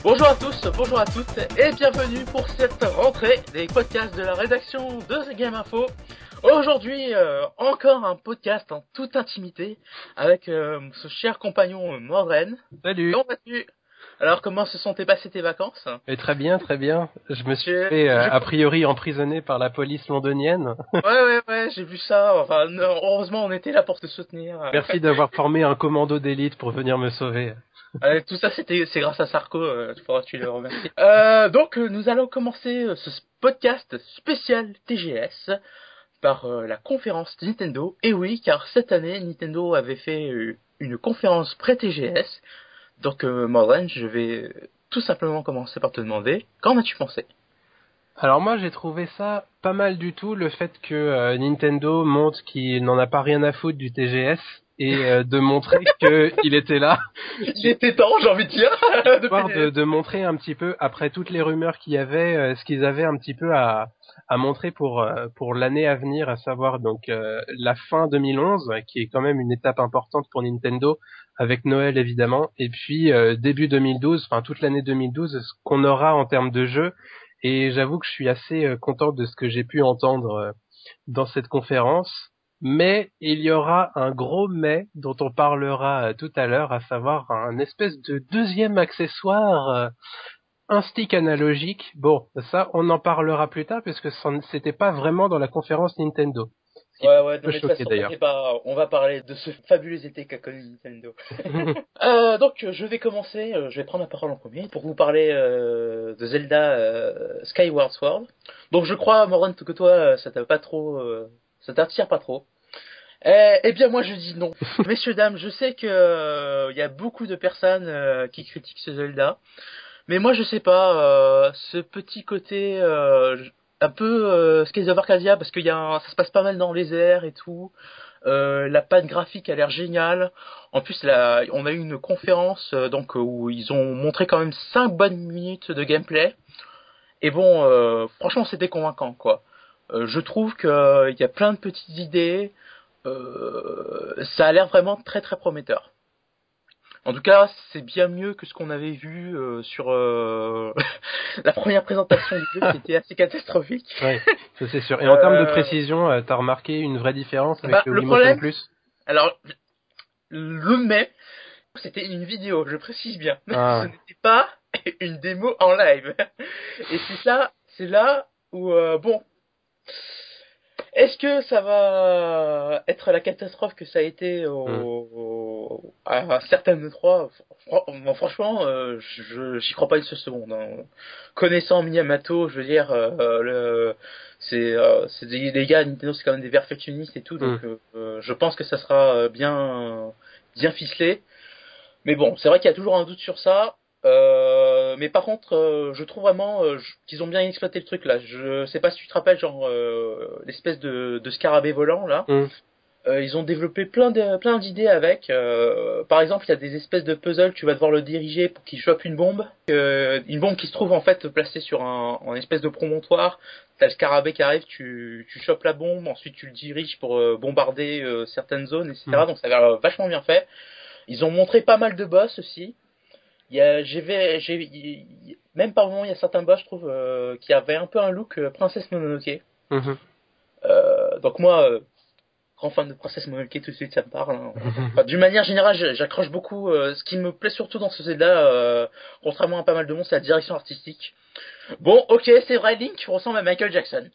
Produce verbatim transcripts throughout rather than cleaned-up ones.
Bonjour à tous, bonjour à toutes et bienvenue pour cette rentrée des podcasts de la rédaction de Game Info. Aujourd'hui, euh, encore un podcast en toute intimité avec euh, ce cher compagnon Mordren. Salut. Comment vas-tu ? Alors, comment se sont passées tes vacances ? Et très bien, très bien. Je me suis J'ai- fait euh, j'ai- a priori emprisonné par la police londonienne. Ouais, ouais, ouais, j'ai vu ça. Enfin, non, heureusement, on était là pour te soutenir. Merci d'avoir formé un commando d'élite pour venir me sauver. Euh, tout ça, c'était, c'est grâce à Sarko, euh, tu pourras tu le remercier. Euh, donc, euh, nous allons commencer euh, ce podcast spécial T G S par euh, la conférence Nintendo. Et oui, car cette année, Nintendo avait fait euh, une conférence pré-T G S. Donc, euh, Morgan, je vais tout simplement commencer par te demander, qu'en as-tu pensé ? Alors moi j'ai trouvé ça pas mal du tout, le fait que euh, Nintendo montre qu'il n'en a pas rien à foutre du T G S et euh, de montrer qu'il était là. Il était temps, j'ai envie de dire. Histoire de, de montrer un petit peu, après toutes les rumeurs qu'il y avait, euh, ce qu'ils avaient un petit peu à, à montrer pour euh, pour l'année à venir, à savoir donc euh, la fin deux mille onze, qui est quand même une étape importante pour Nintendo, avec Noël évidemment, et puis euh, début deux mille douze, enfin toute l'année deux mille douze, ce qu'on aura en termes de jeux. Et j'avoue que je suis assez euh, content de ce que j'ai pu entendre euh, dans cette conférence. Mais il y aura un gros mais dont on parlera euh, tout à l'heure, à savoir un espèce de deuxième accessoire, euh, un stick analogique. Bon, ça on en parlera plus tard puisque ça n- c'était pas vraiment dans la conférence Nintendo. Ce qui Ouais, m'a ouais, un non, peu mais de toute choqué façon, d'ailleurs. t'inquiète pas, on va parler de ce fabuleux été qu'a connu Nintendo. Euh, donc, euh, je vais commencer, euh, je vais prendre la parole en premier pour vous parler euh, de Zelda euh, Skyward Sword. Donc, je crois, Morgan, que toi, euh, ça t'a pas trop, euh, ça t'attire pas trop. Eh, eh bien, moi, je dis non. Messieurs, dames, je sais que euh, il y a beaucoup de personnes euh, qui critiquent ce Zelda, mais moi, je sais pas, euh, ce petit côté euh, un peu euh, Skies of Arcadia, parce qu'il y a un, ça se passe pas mal dans les airs et tout. Euh, la patte graphique a l'air géniale. En plus, là, on a eu une conférence euh, donc où ils ont montré quand même cinq bonnes minutes de gameplay. Et bon, euh, franchement, c'était convaincant, quoi. Euh, je trouve qu'il euh, y a plein de petites idées. Euh, ça a l'air vraiment très très prometteur. En tout cas, c'est bien mieux que ce qu'on avait vu euh, sur euh, la première présentation du jeu, qui était assez catastrophique. Ouais, ça c'est sûr. Et en termes de Euh, précision, euh, t'as remarqué une vraie différence avec bah, le le Wii Motion problème, Plus? alors, le mais, c'était une vidéo, je précise bien. Ah. Ce n'était pas une démo en live. Et c'est ça, c'est là où, euh, bon, est-ce que ça va être la catastrophe que ça a été au, Hmm. au- à certaines E trois? Fran- Franchement, euh, je j'y crois pas une seule seconde. Hein. Connaissant Miyamoto, je veux dire, euh, le, c'est, euh, c'est des, les gars, Nintendo, c'est quand même des perfectionnistes et tout, donc Hmm. euh, je pense que ça sera bien, bien ficelé. Mais bon, c'est vrai qu'il y a toujours un doute sur ça. Euh, mais par contre, euh, je trouve vraiment euh, je- qu'ils ont bien exploité le truc là. Je sais pas si tu te rappelles, genre euh, l'espèce de, de scarabée volant là. Hmm. Euh, ils ont développé plein de plein d'idées avec. Euh, par exemple, il y a des espèces de puzzles. Tu vas devoir le diriger pour qu'il chope une bombe. Euh, une bombe qui se trouve en fait placée sur un, un espèce de promontoire. T'as le scarabée qui arrive, tu, tu chopes la bombe, ensuite tu le diriges pour euh, bombarder euh, certaines zones, et cetera. Hmm. Donc ça a l'air vachement bien fait. Ils ont montré pas mal de boss aussi. Il y a, j'ai, vu- j'ai, il- même par moments, il y a certains boss, je trouve, euh, qui avaient un peu un look euh, Princesse Mononoke. Mhm. Euh, donc moi, euh, grand fan de Princesse Mononoke, tout de suite, ça me parle. Hein. Enfin, d'une manière générale, je- j'accroche beaucoup. Euh, ce qui me plaît surtout dans ce Zelda, euh, contrairement à pas mal de monde, c'est la direction artistique. Bon, ok, c'est vrai, Link ressemble à Michael Jackson.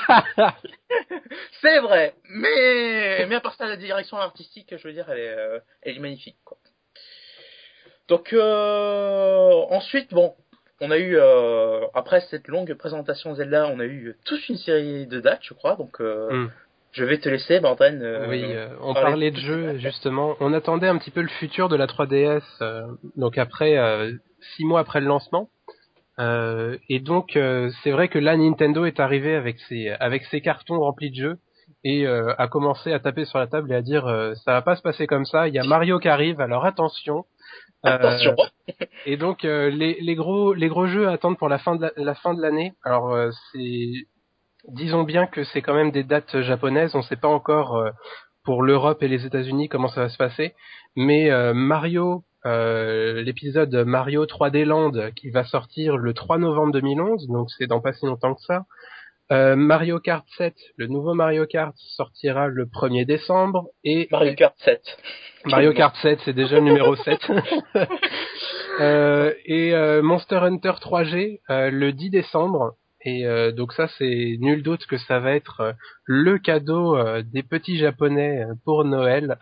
C'est vrai, mais mais à part ça, la direction artistique, je veux dire, elle est, euh, elle est magnifique, quoi. Donc euh, ensuite, bon, on a eu euh, après cette longue présentation Zelda, on a eu toute une série de dates, je crois. Donc euh, Hmm. je vais te laisser, Borden. Euh, Oui, euh, on parler parlait de toutes ces jeux dates. justement. On attendait un petit peu le futur de la trois D S, euh, donc après euh, six mois après le lancement. Euh, et donc euh, c'est vrai que là Nintendo est arrivé avec ses avec ses cartons remplis de jeux et euh, a commencé à taper sur la table et à dire euh, ça va pas se passer comme ça. Il y a Mario qui arrive, alors attention. Attention. Euh, et donc euh, les les gros les gros jeux à attendre pour la fin de la, la fin de l'année. Alors euh, c'est disons bien que c'est quand même des dates japonaises. On sait pas encore euh, pour l'Europe et les États-Unis comment ça va se passer. Mais euh, Mario euh, l'épisode Mario trois D Land qui va sortir le trois novembre deux mille onze, donc c'est dans pas si longtemps que ça. Euh, Mario Kart sept, le nouveau Mario Kart sortira le premier décembre et Mario Kart sept. Mario Kart sept, c'est déjà le numéro sept. euh, et euh, Monster Hunter trois G euh, le dix décembre. Et euh, donc ça, c'est nul doute que ça va être euh, le cadeau euh, des petits japonais euh, pour Noël.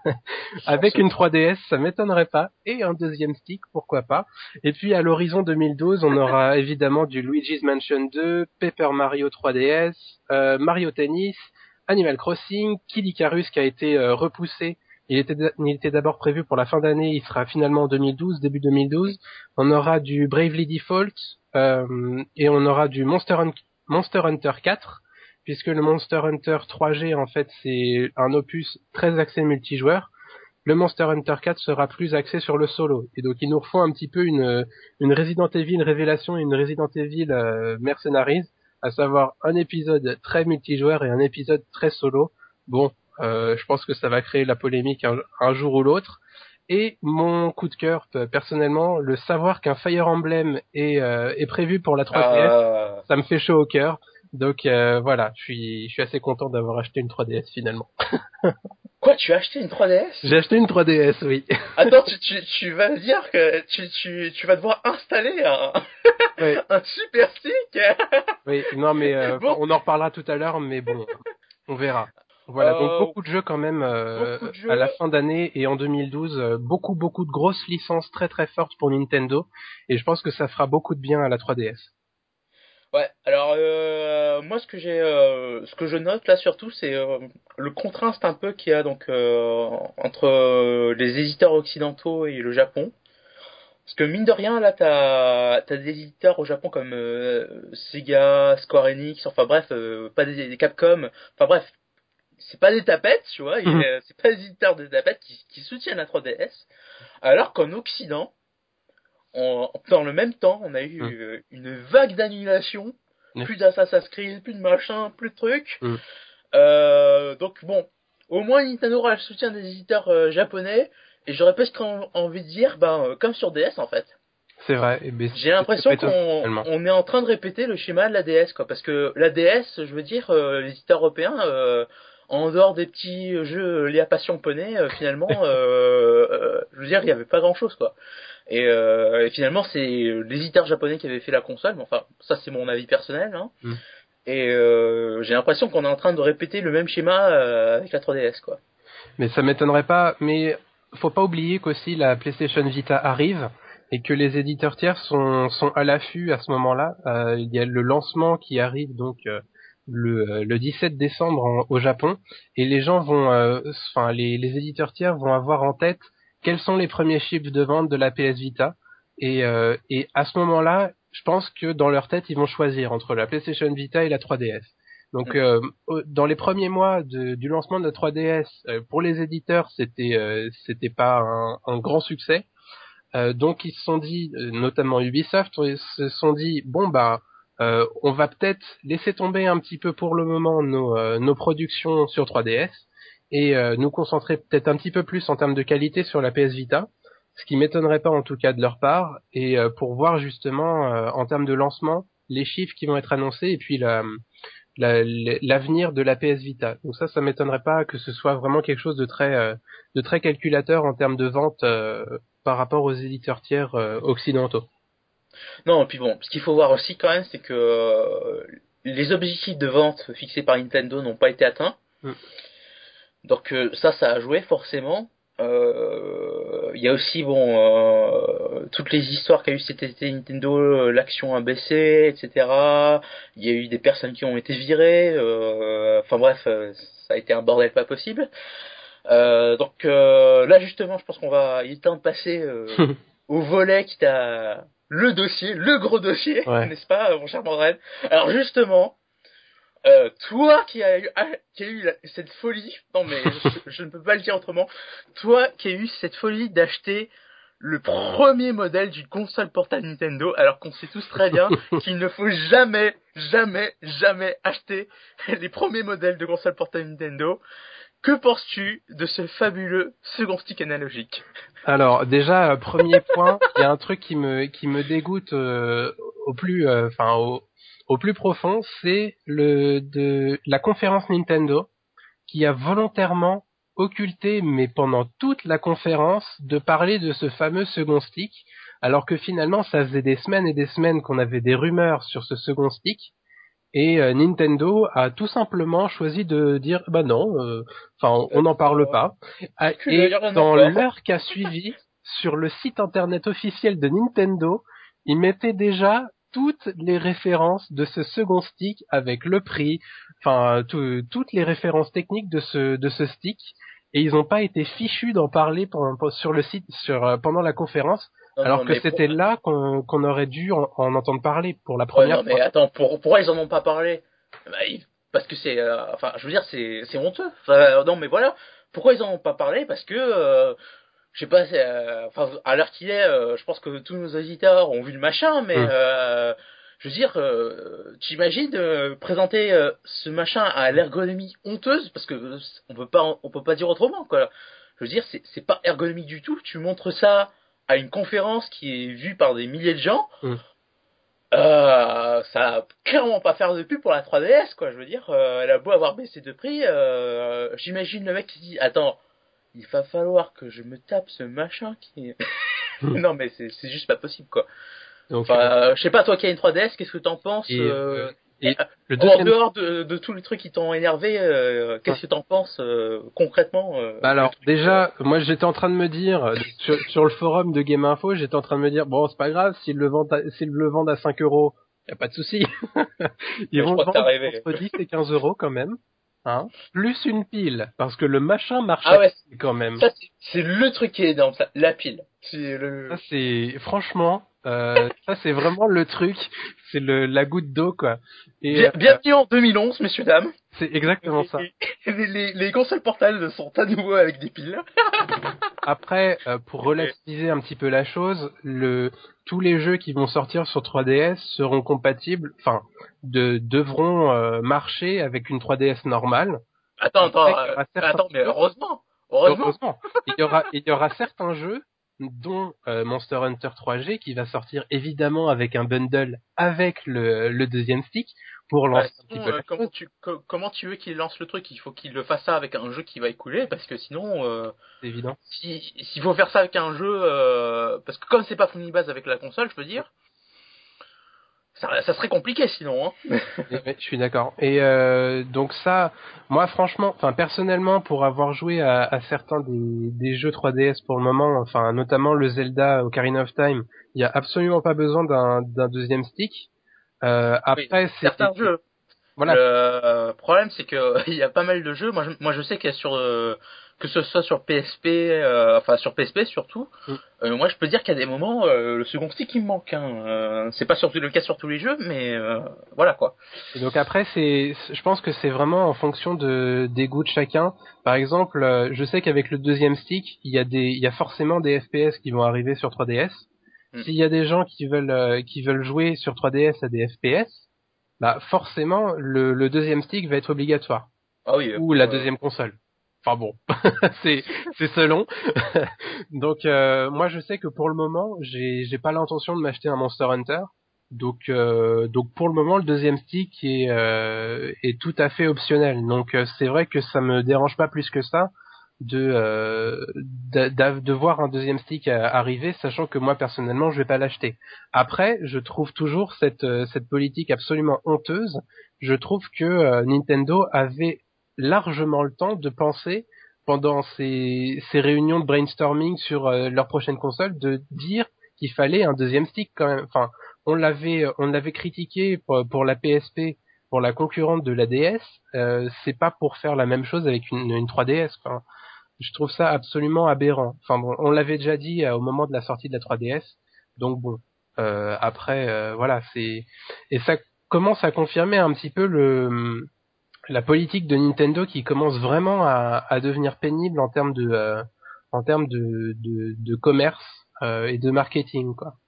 Avec une trois D S, ça m'étonnerait pas. Et un deuxième stick, pourquoi pas. Et puis à l'horizon deux mille douze, on aura évidemment du Luigi's Mansion deux, Paper Mario trois D S, euh, Mario Tennis, Animal Crossing, Kid Icarus qui a été euh, repoussé. Il était, il était d'abord prévu pour la fin d'année, il sera finalement en deux mille douze, début deux mille douze. On aura du Bravely Default, euh, et on aura du Monster, Hun- Monster Hunter quatre, puisque le Monster Hunter trois G, en fait, c'est un opus très axé multijoueur. Le Monster Hunter quatre sera plus axé sur le solo. Et donc, il nous refont un petit peu une, une Resident Evil Révélation et une Resident Evil euh, Mercenaries, à savoir un épisode très multijoueur et un épisode très solo. Bon, Euh, je pense que ça va créer la polémique un, un jour ou l'autre. Et mon coup de cœur, personnellement, le savoir qu'un Fire Emblem est, euh, est prévu pour la trois D S, Euh... ça me fait chaud au cœur. Donc euh, voilà, je suis, je suis assez content d'avoir acheté une trois D S finalement. Quoi, tu as acheté une trois D S? J'ai acheté une trois D S, oui. Attends, tu, tu, tu vas me dire que tu, tu, tu vas devoir installer un, oui. un super stick. Oui, non mais euh, Bon. on en reparlera tout à l'heure, mais bon, on verra. Voilà, euh, donc beaucoup de jeux quand même euh, de jeux. à la fin d'année et en deux mille douze, euh, beaucoup beaucoup de grosses licences très très fortes pour Nintendo, et je pense que ça fera beaucoup de bien à la trois D S. Ouais, alors euh, moi ce que j'ai, euh, ce que je note là surtout, c'est euh, le contraste un peu qu'il y a donc euh, entre euh, les éditeurs occidentaux et le Japon. Parce que mine de rien, là, t'as, t'as des éditeurs au Japon comme euh, Sega, Square Enix, enfin bref, euh, pas des, des Capcom, enfin bref, c'est pas des tapettes, tu vois, Mmh. et, euh, c'est pas des éditeurs de tapettes qui, qui soutiennent la trois D S, alors qu'en Occident, on, dans le même temps, on a eu Mmh. euh, une vague d'annulation, Mmh. plus d'Assassin's Creed, plus de machin, plus de trucs. Mmh. Euh, donc bon, au moins Nintendo aura le soutien des éditeurs euh, japonais, et j'aurais presque envie de dire, ben, euh, comme sur D S en fait. C'est vrai. Et ben, J'ai l'impression qu'on on est en train de répéter le schéma de la D S, quoi, parce que la D S, je veux dire, euh, les éditeurs européens, euh, en dehors des petits jeux liés à Passion Poney, euh, finalement, euh, euh, je veux dire, il y avait pas grand-chose, quoi. Et, euh, et finalement, c'est les éditeurs japonais qui avaient fait la console, mais enfin, ça c'est mon avis personnel, hein. Mm. Et euh, j'ai l'impression qu'on est en train de répéter le même schéma euh, avec la trois D S, quoi. Mais ça m'étonnerait pas. Mais faut pas oublier qu'aussi la PlayStation Vita arrive et que les éditeurs tiers sont, sont à l'affût à ce moment-là. Euh, il y a le lancement qui arrive donc euh, le, le dix-sept décembre en, au Japon, et les gens vont, enfin euh, les, les éditeurs tiers vont avoir en tête quels sont les premiers chiffres de vente de la P S Vita, et, euh, et à ce moment-là, je pense que dans leur tête, ils vont choisir entre la PlayStation Vita et la trois D S. Donc, euh, dans les premiers mois de, du lancement de la trois D S, euh, pour les éditeurs, c'était euh, c'était pas un, un grand succès. Euh, donc, ils se sont dit, euh, notamment Ubisoft, ils se sont dit, bon bah, euh, on va peut-être laisser tomber un petit peu pour le moment nos, euh, nos productions sur trois D S et euh, nous concentrer peut-être un petit peu plus en termes de qualité sur la P S Vita, ce qui m'étonnerait pas en tout cas de leur part, et euh, pour voir justement euh, en termes de lancement les chiffres qui vont être annoncés et puis la La, l'avenir de la P S Vita. Donc ça, ça m'étonnerait pas que ce soit vraiment quelque chose de très, euh, de très calculateur en termes de vente euh, par rapport aux éditeurs tiers euh, occidentaux. Non, et puis bon, ce qu'il faut voir aussi quand même, c'est que euh, les objectifs de vente fixés par Nintendo n'ont pas été atteints. Mm. Donc euh, ça, ça a joué forcément. Il euh, y a aussi bon euh, toutes les histoires qu'a eu cet été Nintendo, l'action a baissé, et cetera. Il y a eu des personnes qui ont été virées. Euh, enfin bref, ça a été un bordel pas possible. Euh, donc euh, là justement, je pense qu'on va, il est temps de passer euh, au volet qui t'a le dossier, le gros dossier, ouais. N'est-ce pas, mon cher Mandren? Alors justement. Euh, toi qui as eu, qui a eu la, cette folie, non mais je, je ne peux pas le dire autrement, toi qui as eu cette folie d'acheter le premier modèle d'une console portable Nintendo, alors qu'on sait tous très bien qu'il ne faut jamais, jamais, jamais acheter les premiers modèles de console portable Nintendo. que penses-tu de ce fabuleux second stick analogique? Alors déjà, euh, premier point, il y a un truc qui me qui me dégoûte euh, au plus, enfin euh, au, au plus profond, c'est le de la conférence Nintendo qui a volontairement occulté, mais pendant toute la conférence, de parler de ce fameux second stick, alors que finalement, ça faisait des semaines et des semaines qu'on avait des rumeurs sur ce second stick. Et euh, Nintendo a tout simplement choisi de dire bah non, enfin euh, on n'en parle pas. Et dans l'heure qui a suivi, sur le site internet officiel de Nintendo, ils mettaient déjà toutes les références de ce second stick avec le prix, enfin toutes les références techniques de ce de ce stick. Et ils n'ont pas été fichus d'en parler pendant, sur le site sur pendant la conférence. Non, alors non, que c'était pour... là qu'on, qu'on aurait dû en, en entendre parler pour la première ouais, non, fois. Mais attends, pour, pourquoi ils en ont pas parlé? Bah, ils, parce que c'est, euh, enfin, je veux dire, c'est, c'est honteux. Enfin, non, mais voilà. Pourquoi ils en ont pas parlé? Parce que, euh, je sais pas, c'est, euh, enfin, à l'heure qu'il est, euh, je pense que tous nos auditeurs ont vu le machin, mais, mmh. euh, je veux dire, euh, t'imagines euh, présenter euh, ce machin à l'ergonomie honteuse, parce que on peut pas, on peut pas dire autrement, quoi. Je veux dire, c'est, c'est pas ergonomique du tout. Tu montres ça à une conférence qui est vue par des milliers de gens, mmh. euh, ça va clairement pas faire de pub pour la trois D S, quoi. Je veux dire, euh, elle a beau avoir baissé de prix, euh, j'imagine le mec qui dit, attends, il va falloir que je me tape ce machin qui est... non mais c'est, c'est juste pas possible, quoi. Donc, enfin, euh, je sais pas, toi qui as une trois D S, qu'est-ce que t'en penses? Et, euh, et le deuxième... En dehors de, de tous les trucs qui t'ont énervé, euh, qu'est-ce que t'en penses euh, concrètement euh, bah alors déjà, euh... moi j'étais en train de me dire sur, sur le forum de Game Info, j'étais en train de me dire bon c'est pas grave s'ils le vendent à, s'ils le vendent à cinq euros, y a pas de souci. Ils vont le vendre entre dix et quinze euros quand même. Hein, plus une pile, parce que le machin marche ah ouais, quand même. Ça, c'est, c'est le truc qui est énorme, ça, la pile. C'est le... Ça, c'est, franchement, euh, ça, c'est vraiment le truc, c'est le, la goutte d'eau, quoi. Et, Bien, euh, bienvenue en deux mille onze, messieurs, dames. C'est exactement les, ça. Les, les, les consoles portables sont à nouveau avec des piles. Après, euh, pour relativiser un petit peu la chose, le, tous les jeux qui vont sortir sur trois D S seront compatibles, enfin, de, devront euh, marcher avec une trois D S normale. Attends, attends, euh, attends, mais heureusement, heureusement. heureusement. Il y aura, il y aura certains jeux, dont euh, Monster Hunter trois G, qui va sortir évidemment avec un bundle avec le, le deuxième stick, pour lancer bah, sinon, un petit peu peu euh, comment, tu, co- comment tu veux qu'il lance le truc? Il faut qu'il le fasse ça avec un jeu qui va écouler, parce que sinon... Euh, c'est évident. Si, s'il faut faire ça avec un jeu... Euh, parce que comme c'est pas Funibase avec la console, je peux dire... Ça, ça serait compliqué sinon. Hein. Je suis d'accord. Et euh, donc ça, moi franchement, enfin personnellement, pour avoir joué à, à certains des, des jeux trois D S pour le moment, enfin notamment le Zelda Ocarina of Time, il y a absolument pas besoin d'un, d'un deuxième stick. Euh, après, oui, c'est certains jeux. Voilà. Le problème, c'est que il y a pas mal de jeux. Moi, je, moi, je sais qu'il y a sur euh, que ce soit sur P S P, euh, enfin sur P S P surtout. Mm. Euh, moi, je peux dire qu'il y a des moments, euh, le second stick il me manque. Hein. Euh, c'est pas surtout le cas sur tous les jeux, mais euh, voilà quoi. Et donc après, c'est, je pense que c'est vraiment en fonction de des goûts de chacun. Par exemple, euh, je sais qu'avec le deuxième stick, il y a des, il y a forcément des F P S qui vont arriver sur trois D S. Mm. S'il y a des gens qui veulent, euh, qui veulent jouer sur trois D S à des F P S, bah forcément le, le deuxième stick va être obligatoire. Ah oui. Ou la deuxième console. Enfin bon, c'est c'est selon. Donc euh, moi je sais que pour le moment j'ai j'ai pas l'intention de m'acheter un Monster Hunter. Donc euh, donc pour le moment le deuxième stick est euh, est tout à fait optionnel. Donc euh, c'est vrai que ça me dérange pas plus que ça de euh, de, de voir un deuxième stick arriver, sachant que moi personnellement je vais pas l'acheter. Après, je trouve toujours cette cette politique absolument honteuse. Je trouve que euh, Nintendo avait largement le temps de penser pendant ces ces réunions de brainstorming sur euh, leur prochaine console, de dire qu'il fallait un deuxième stick quand même. Enfin, on l'avait on l'avait critiqué pour, pour la P S P, pour la concurrente de la D S. Euh, c'est pas pour faire la même chose avec une, une trois D S. Enfin, je trouve ça absolument aberrant. Enfin bon, on l'avait déjà dit euh, au moment de la sortie de la trois D S. Donc bon, euh, après euh, voilà, c'est et ça commence à confirmer un petit peu le la politique de Nintendo qui commence vraiment à, à devenir pénible en termes de euh, en termes de, de, de commerce euh, et de marketing quoi.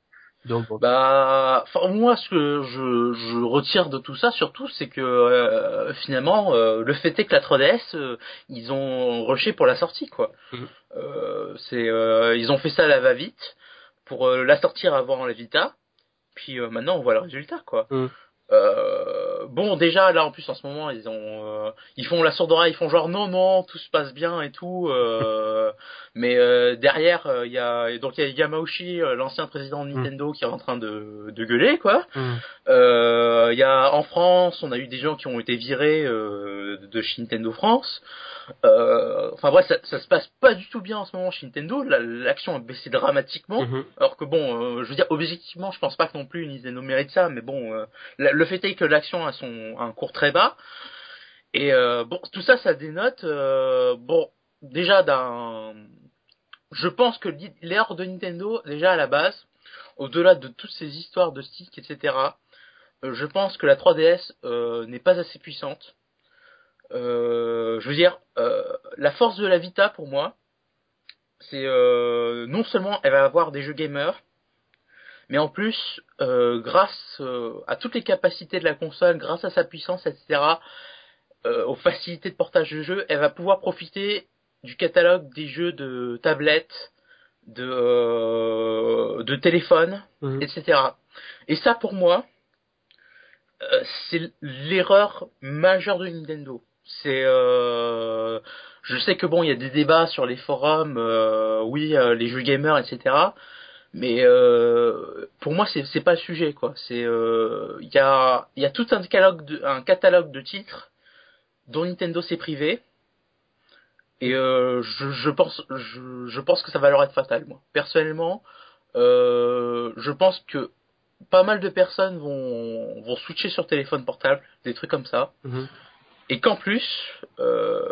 Donc bon. Bah, enfin moi ce que je, je retire de tout ça surtout, c'est que euh, finalement euh, le fait est que la trois D S euh, ils ont rushé pour la sortie quoi. Mmh. Euh, c'est euh, ils ont fait ça à la va-vite pour euh, la sortir avant la Vita, puis euh, maintenant on voit le résultat quoi. Mmh. Euh, bon déjà là en plus en ce moment ils ont euh, ils font la sourde oreille, ils font genre non non tout se passe bien et tout euh, mais euh, derrière il euh, y a donc il y a Yamauchi euh, l'ancien président de Nintendo mmh. qui est en train de, de gueuler quoi. Mmh. Euh, il y a en France on a eu des gens qui ont été virés euh, de chez Nintendo France. Euh, enfin bref, ça, ça se passe pas du tout bien en ce moment chez Nintendo. La, l'action a baissé dramatiquement. Mmh. Alors que bon, euh, je veux dire objectivement, je pense pas que non plus Nintendo mérite ça, mais bon, euh, la, le fait est que l'action a son a un cours très bas. Et euh, bon, tout ça, ça dénote. Euh, bon, déjà d'un, je pense que l'erreur de Nintendo, déjà à la base, au-delà de toutes ces histoires de stick, et cetera. Euh, je pense que la trois D S euh, n'est pas assez puissante. Euh, je veux dire, euh, la force de la Vita pour moi, c'est euh, non seulement elle va avoir des jeux gamers, mais en plus, euh, grâce euh, à toutes les capacités de la console, grâce à sa puissance, et cetera, euh, aux facilités de portage de jeux, elle va pouvoir profiter du catalogue des jeux de tablettes, de, euh, de téléphone, mmh. et cetera. Et ça, pour moi, euh, c'est l'erreur majeure de Nintendo. C'est, euh, je sais que bon, il y a des débats sur les forums, euh, oui, euh, les jeux gamers, et cetera. Mais euh, pour moi, c'est c'est pas le sujet, quoi. C'est, il euh, y a il y a tout un catalogue de un catalogue de titres dont Nintendo s'est privé. Et euh, je, je pense je, je pense que ça va leur être fatal, moi. Personnellement, euh, je pense que pas mal de personnes vont vont switcher sur téléphone portable, des trucs comme ça. Mmh. Et qu'en plus, euh,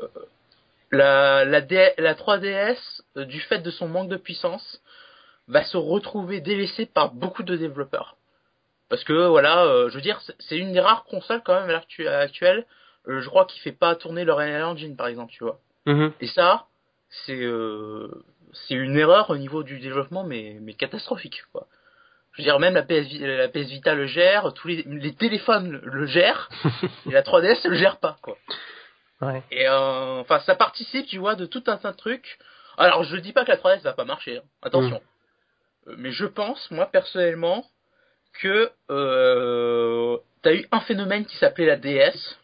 la, la, D, la trois D S, euh, du fait de son manque de puissance, va se retrouver délaissée par beaucoup de développeurs. Parce que, voilà, euh, je veux dire, c'est une des rares consoles quand même à l'heure actuelle, euh, je crois, qui fait pas tourner le Unreal Engine, par exemple, tu vois. Mm-hmm. Et ça, c'est euh, c'est une erreur au niveau du développement, mais, mais catastrophique, quoi. Je veux dire, même la P S, la P S Vita le gère, tous les, les téléphones le gèrent, et la trois D S le gère pas, quoi. Ouais. Et euh, enfin, ça participe, tu vois, de tout un tas de trucs. Alors, je dis pas que la trois D S va pas marcher, hein. Attention. Mmh. Mais je pense, moi, personnellement, que euh, t'as eu un phénomène qui s'appelait la D S,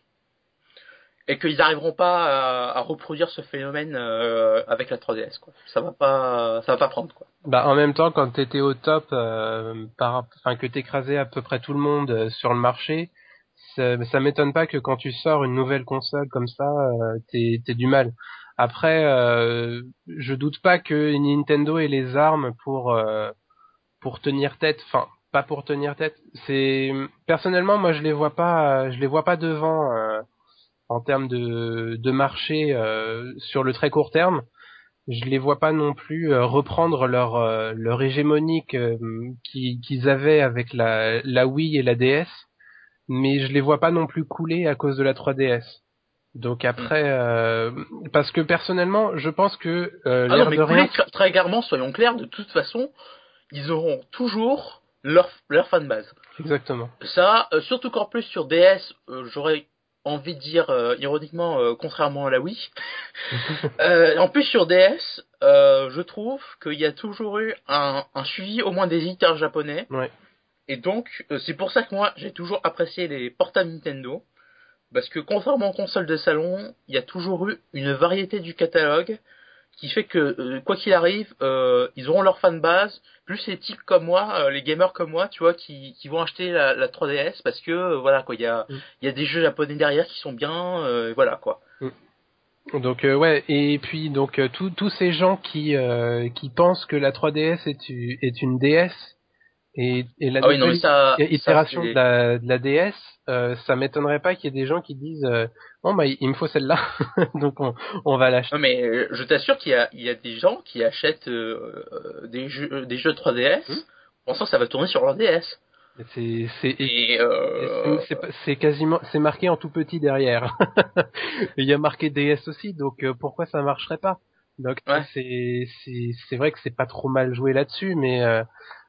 et qu'ils n'arriveront pas à, à reproduire ce phénomène euh, avec la trois D S, quoi. Ça va pas, ça va pas prendre, quoi. Bah en même temps, quand t'étais au top, euh, par, enfin que t'écrasais à peu près tout le monde euh, sur le marché, ça, ça m'étonne pas que quand tu sors une nouvelle console comme ça, euh, t'aies, t'aies du mal. Après, euh, je doute pas que Nintendo ait les armes pour euh, pour tenir tête. Enfin, pas pour tenir tête. C'est personnellement, moi je les vois pas, je les vois pas devant. Euh, en termes de, de marché euh, sur le très court terme, je les vois pas non plus euh, reprendre leur euh, leur hégémonique euh, qui, qu'ils avaient avec la, la Wii et la D S, mais je les vois pas non plus couler à cause de la trois D S. Donc après, euh, parce que personnellement, je pense que euh, ah l'air non, mais de couler, rien, très, très clairement, soyons clairs, de toute façon, ils auront toujours leur leur fanbase. Exactement. Ça, euh, surtout qu'en plus sur D S, euh, j'aurais envie de dire euh, ironiquement, euh, contrairement à la Wii. euh, en plus sur D S, euh, je trouve qu'il y a toujours eu un, un suivi au moins des éditeurs japonais. Ouais. Et donc euh, c'est pour ça que moi j'ai toujours apprécié les portables Nintendo, parce que contrairement aux consoles de salon, il y a toujours eu une variété du catalogue qui fait que euh, quoi qu'il arrive, euh, ils auront leur fanbase, plus les types comme moi, euh, les gamers comme moi, tu vois, qui, qui vont acheter la, la trois D S parce que euh, voilà quoi, il y a il mm. y a des jeux japonais derrière qui sont bien, euh, voilà quoi. Mm. Donc euh, ouais, et puis donc euh, tous ces gens qui euh, qui pensent que la trois D S est, est une D S et, et la ah oui, nouvelle non, ça, itération ça, de, la, de la D S, euh, ça m'étonnerait pas qu'il y ait des gens qui disent euh, bon bah il me faut celle-là, donc on, on va l'acheter. Non mais euh, je t'assure qu'il y a il y a des gens qui achètent euh, euh, des jeux des jeux de trois D S mmh. pensant que ça va tourner sur leur D S. C'est c'est et euh... c'est, c'est, c'est quasiment c'est marqué en tout petit derrière. Il y a marqué D S aussi, donc euh, pourquoi ça marcherait pas? Donc ouais. c'est c'est c'est vrai que c'est pas trop mal joué là-dessus, mais euh,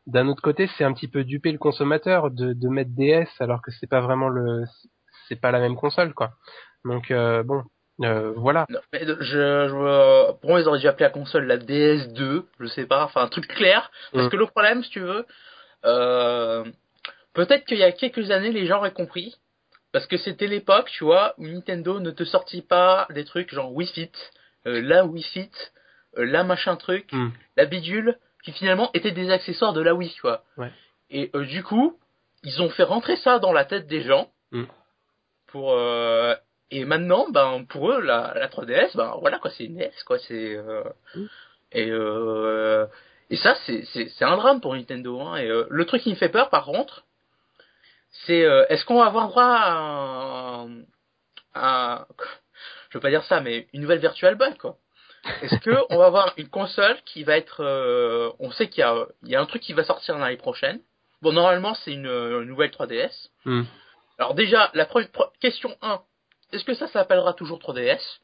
d'un autre côté, c'est un petit peu duper le consommateur de, de mettre D S alors que c'est pas vraiment le, c'est pas la même console, quoi. Donc euh, bon, euh, voilà. Non, mais je, je, pour moi, ils auraient dû appeler la console la D S deux, je sais pas, enfin un truc clair. Parce Mm. que le problème, si tu veux, euh, peut-être qu'il y a quelques années, les gens auraient compris. Parce que c'était l'époque, tu vois, où Nintendo ne te sortit pas des trucs genre Wii Fit, euh, la Wii Fit, euh, la machin truc, Mm. la bidule, qui finalement étaient des accessoires de la Wii, tu vois. Ouais. Et euh, du coup, ils ont fait rentrer ça dans la tête des gens. Mm. Pour euh, et maintenant, ben pour eux, la, la trois D S, ben voilà quoi, c'est une D S quoi, c'est euh, Mm. et euh, et ça c'est c'est c'est un drame pour Nintendo. Hein, et euh, le truc qui me fait peur, par contre, c'est euh, est-ce qu'on va avoir droit à un, à, je veux pas dire ça, mais une nouvelle Virtual Boy quoi. Est-ce que on va avoir une console qui va être, euh, on sait qu'il y a il y a un truc qui va sortir l'année prochaine. Bon, normalement c'est une, une nouvelle trois D S. Mm. Alors déjà, la première question un, est-ce que ça s'appellera toujours trois D S?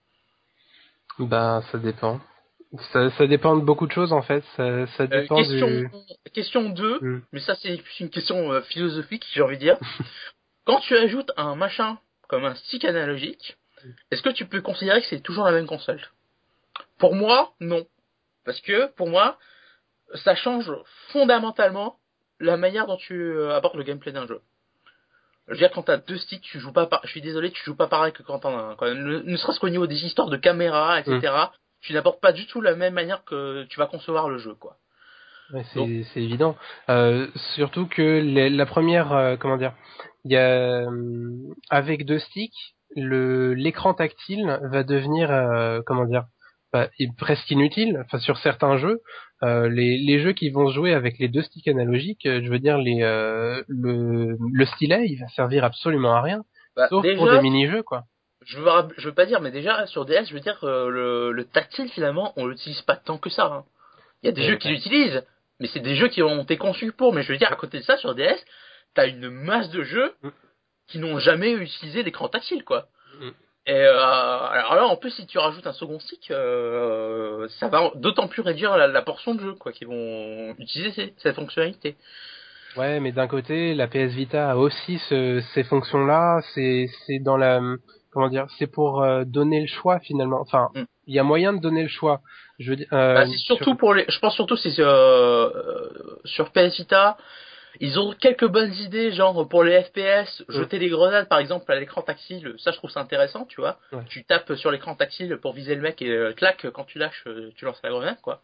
Bah, ça dépend. Ça, ça dépend de beaucoup de choses en fait. Ça, ça euh, dépend question, du. question deux, Mm. mais ça c'est plus une question euh, philosophique, j'ai envie de dire. Quand tu ajoutes un machin comme un stick analogique, est-ce que tu peux considérer que c'est toujours la même console? Pour moi, non. Parce que, pour moi, ça change fondamentalement la manière dont tu euh, abordes le gameplay d'un jeu. Je veux dire, quand t'as deux sticks, tu joues pas par... je suis désolé, tu joues pas pareil que quand t'en as un. Quand... Ne, ne serait-ce qu'au niveau des histoires de caméra, Mm. et cetera, tu n'abordes pas du tout la même manière que tu vas concevoir le jeu, quoi. Ouais, Donc, c'est, c'est évident. Euh, surtout que les- la première, euh, comment dire, il y a euh, avec deux sticks, le l'écran tactile va devenir, euh, comment dire, bah, il- presque inutile. Enfin, sur certains jeux, euh, les les jeux qui vont se jouer avec les deux sticks analogiques, euh, je veux dire les euh, le le stylet, il va servir absolument à rien, bah, sauf pour des déjà, mini-jeux, quoi. je veux, je veux pas dire, mais déjà, sur D S, je veux dire, euh, le, le tactile, finalement, on l'utilise pas tant que ça. Hein. Il y a des jeux Euh, qui l'utilisent, mais c'est des jeux qui ont été conçus pour. Mais je veux dire, à côté de ça, sur D S, t'as une masse de jeux mm, qui n'ont jamais utilisé l'écran tactile, quoi. mm. Et euh, alors là, en plus, si tu rajoutes un second stick, euh, ça va d'autant plus réduire la, la portion de jeu, quoi, qui vont utiliser ces- cette fonctionnalité. Ouais, mais d'un côté, la P S Vita a aussi ce, ces fonctions-là. C'est, c'est dans la, comment dire, c'est pour euh, donner le choix finalement. Enfin, Mm. il y a moyen de donner le choix. Je veux dire, euh, Bah, c'est sur, surtout pour les, je pense surtout c'est euh, euh, sur P S Vita, ils ont quelques bonnes idées, genre pour les F P S, mm, jeter des grenades par exemple à l'écran tactile, ça je trouve ça intéressant, tu vois. ouais. Tu tapes sur l'écran tactile pour viser le mec et euh, clac, quand tu lâches, euh, tu lances la grenade, quoi.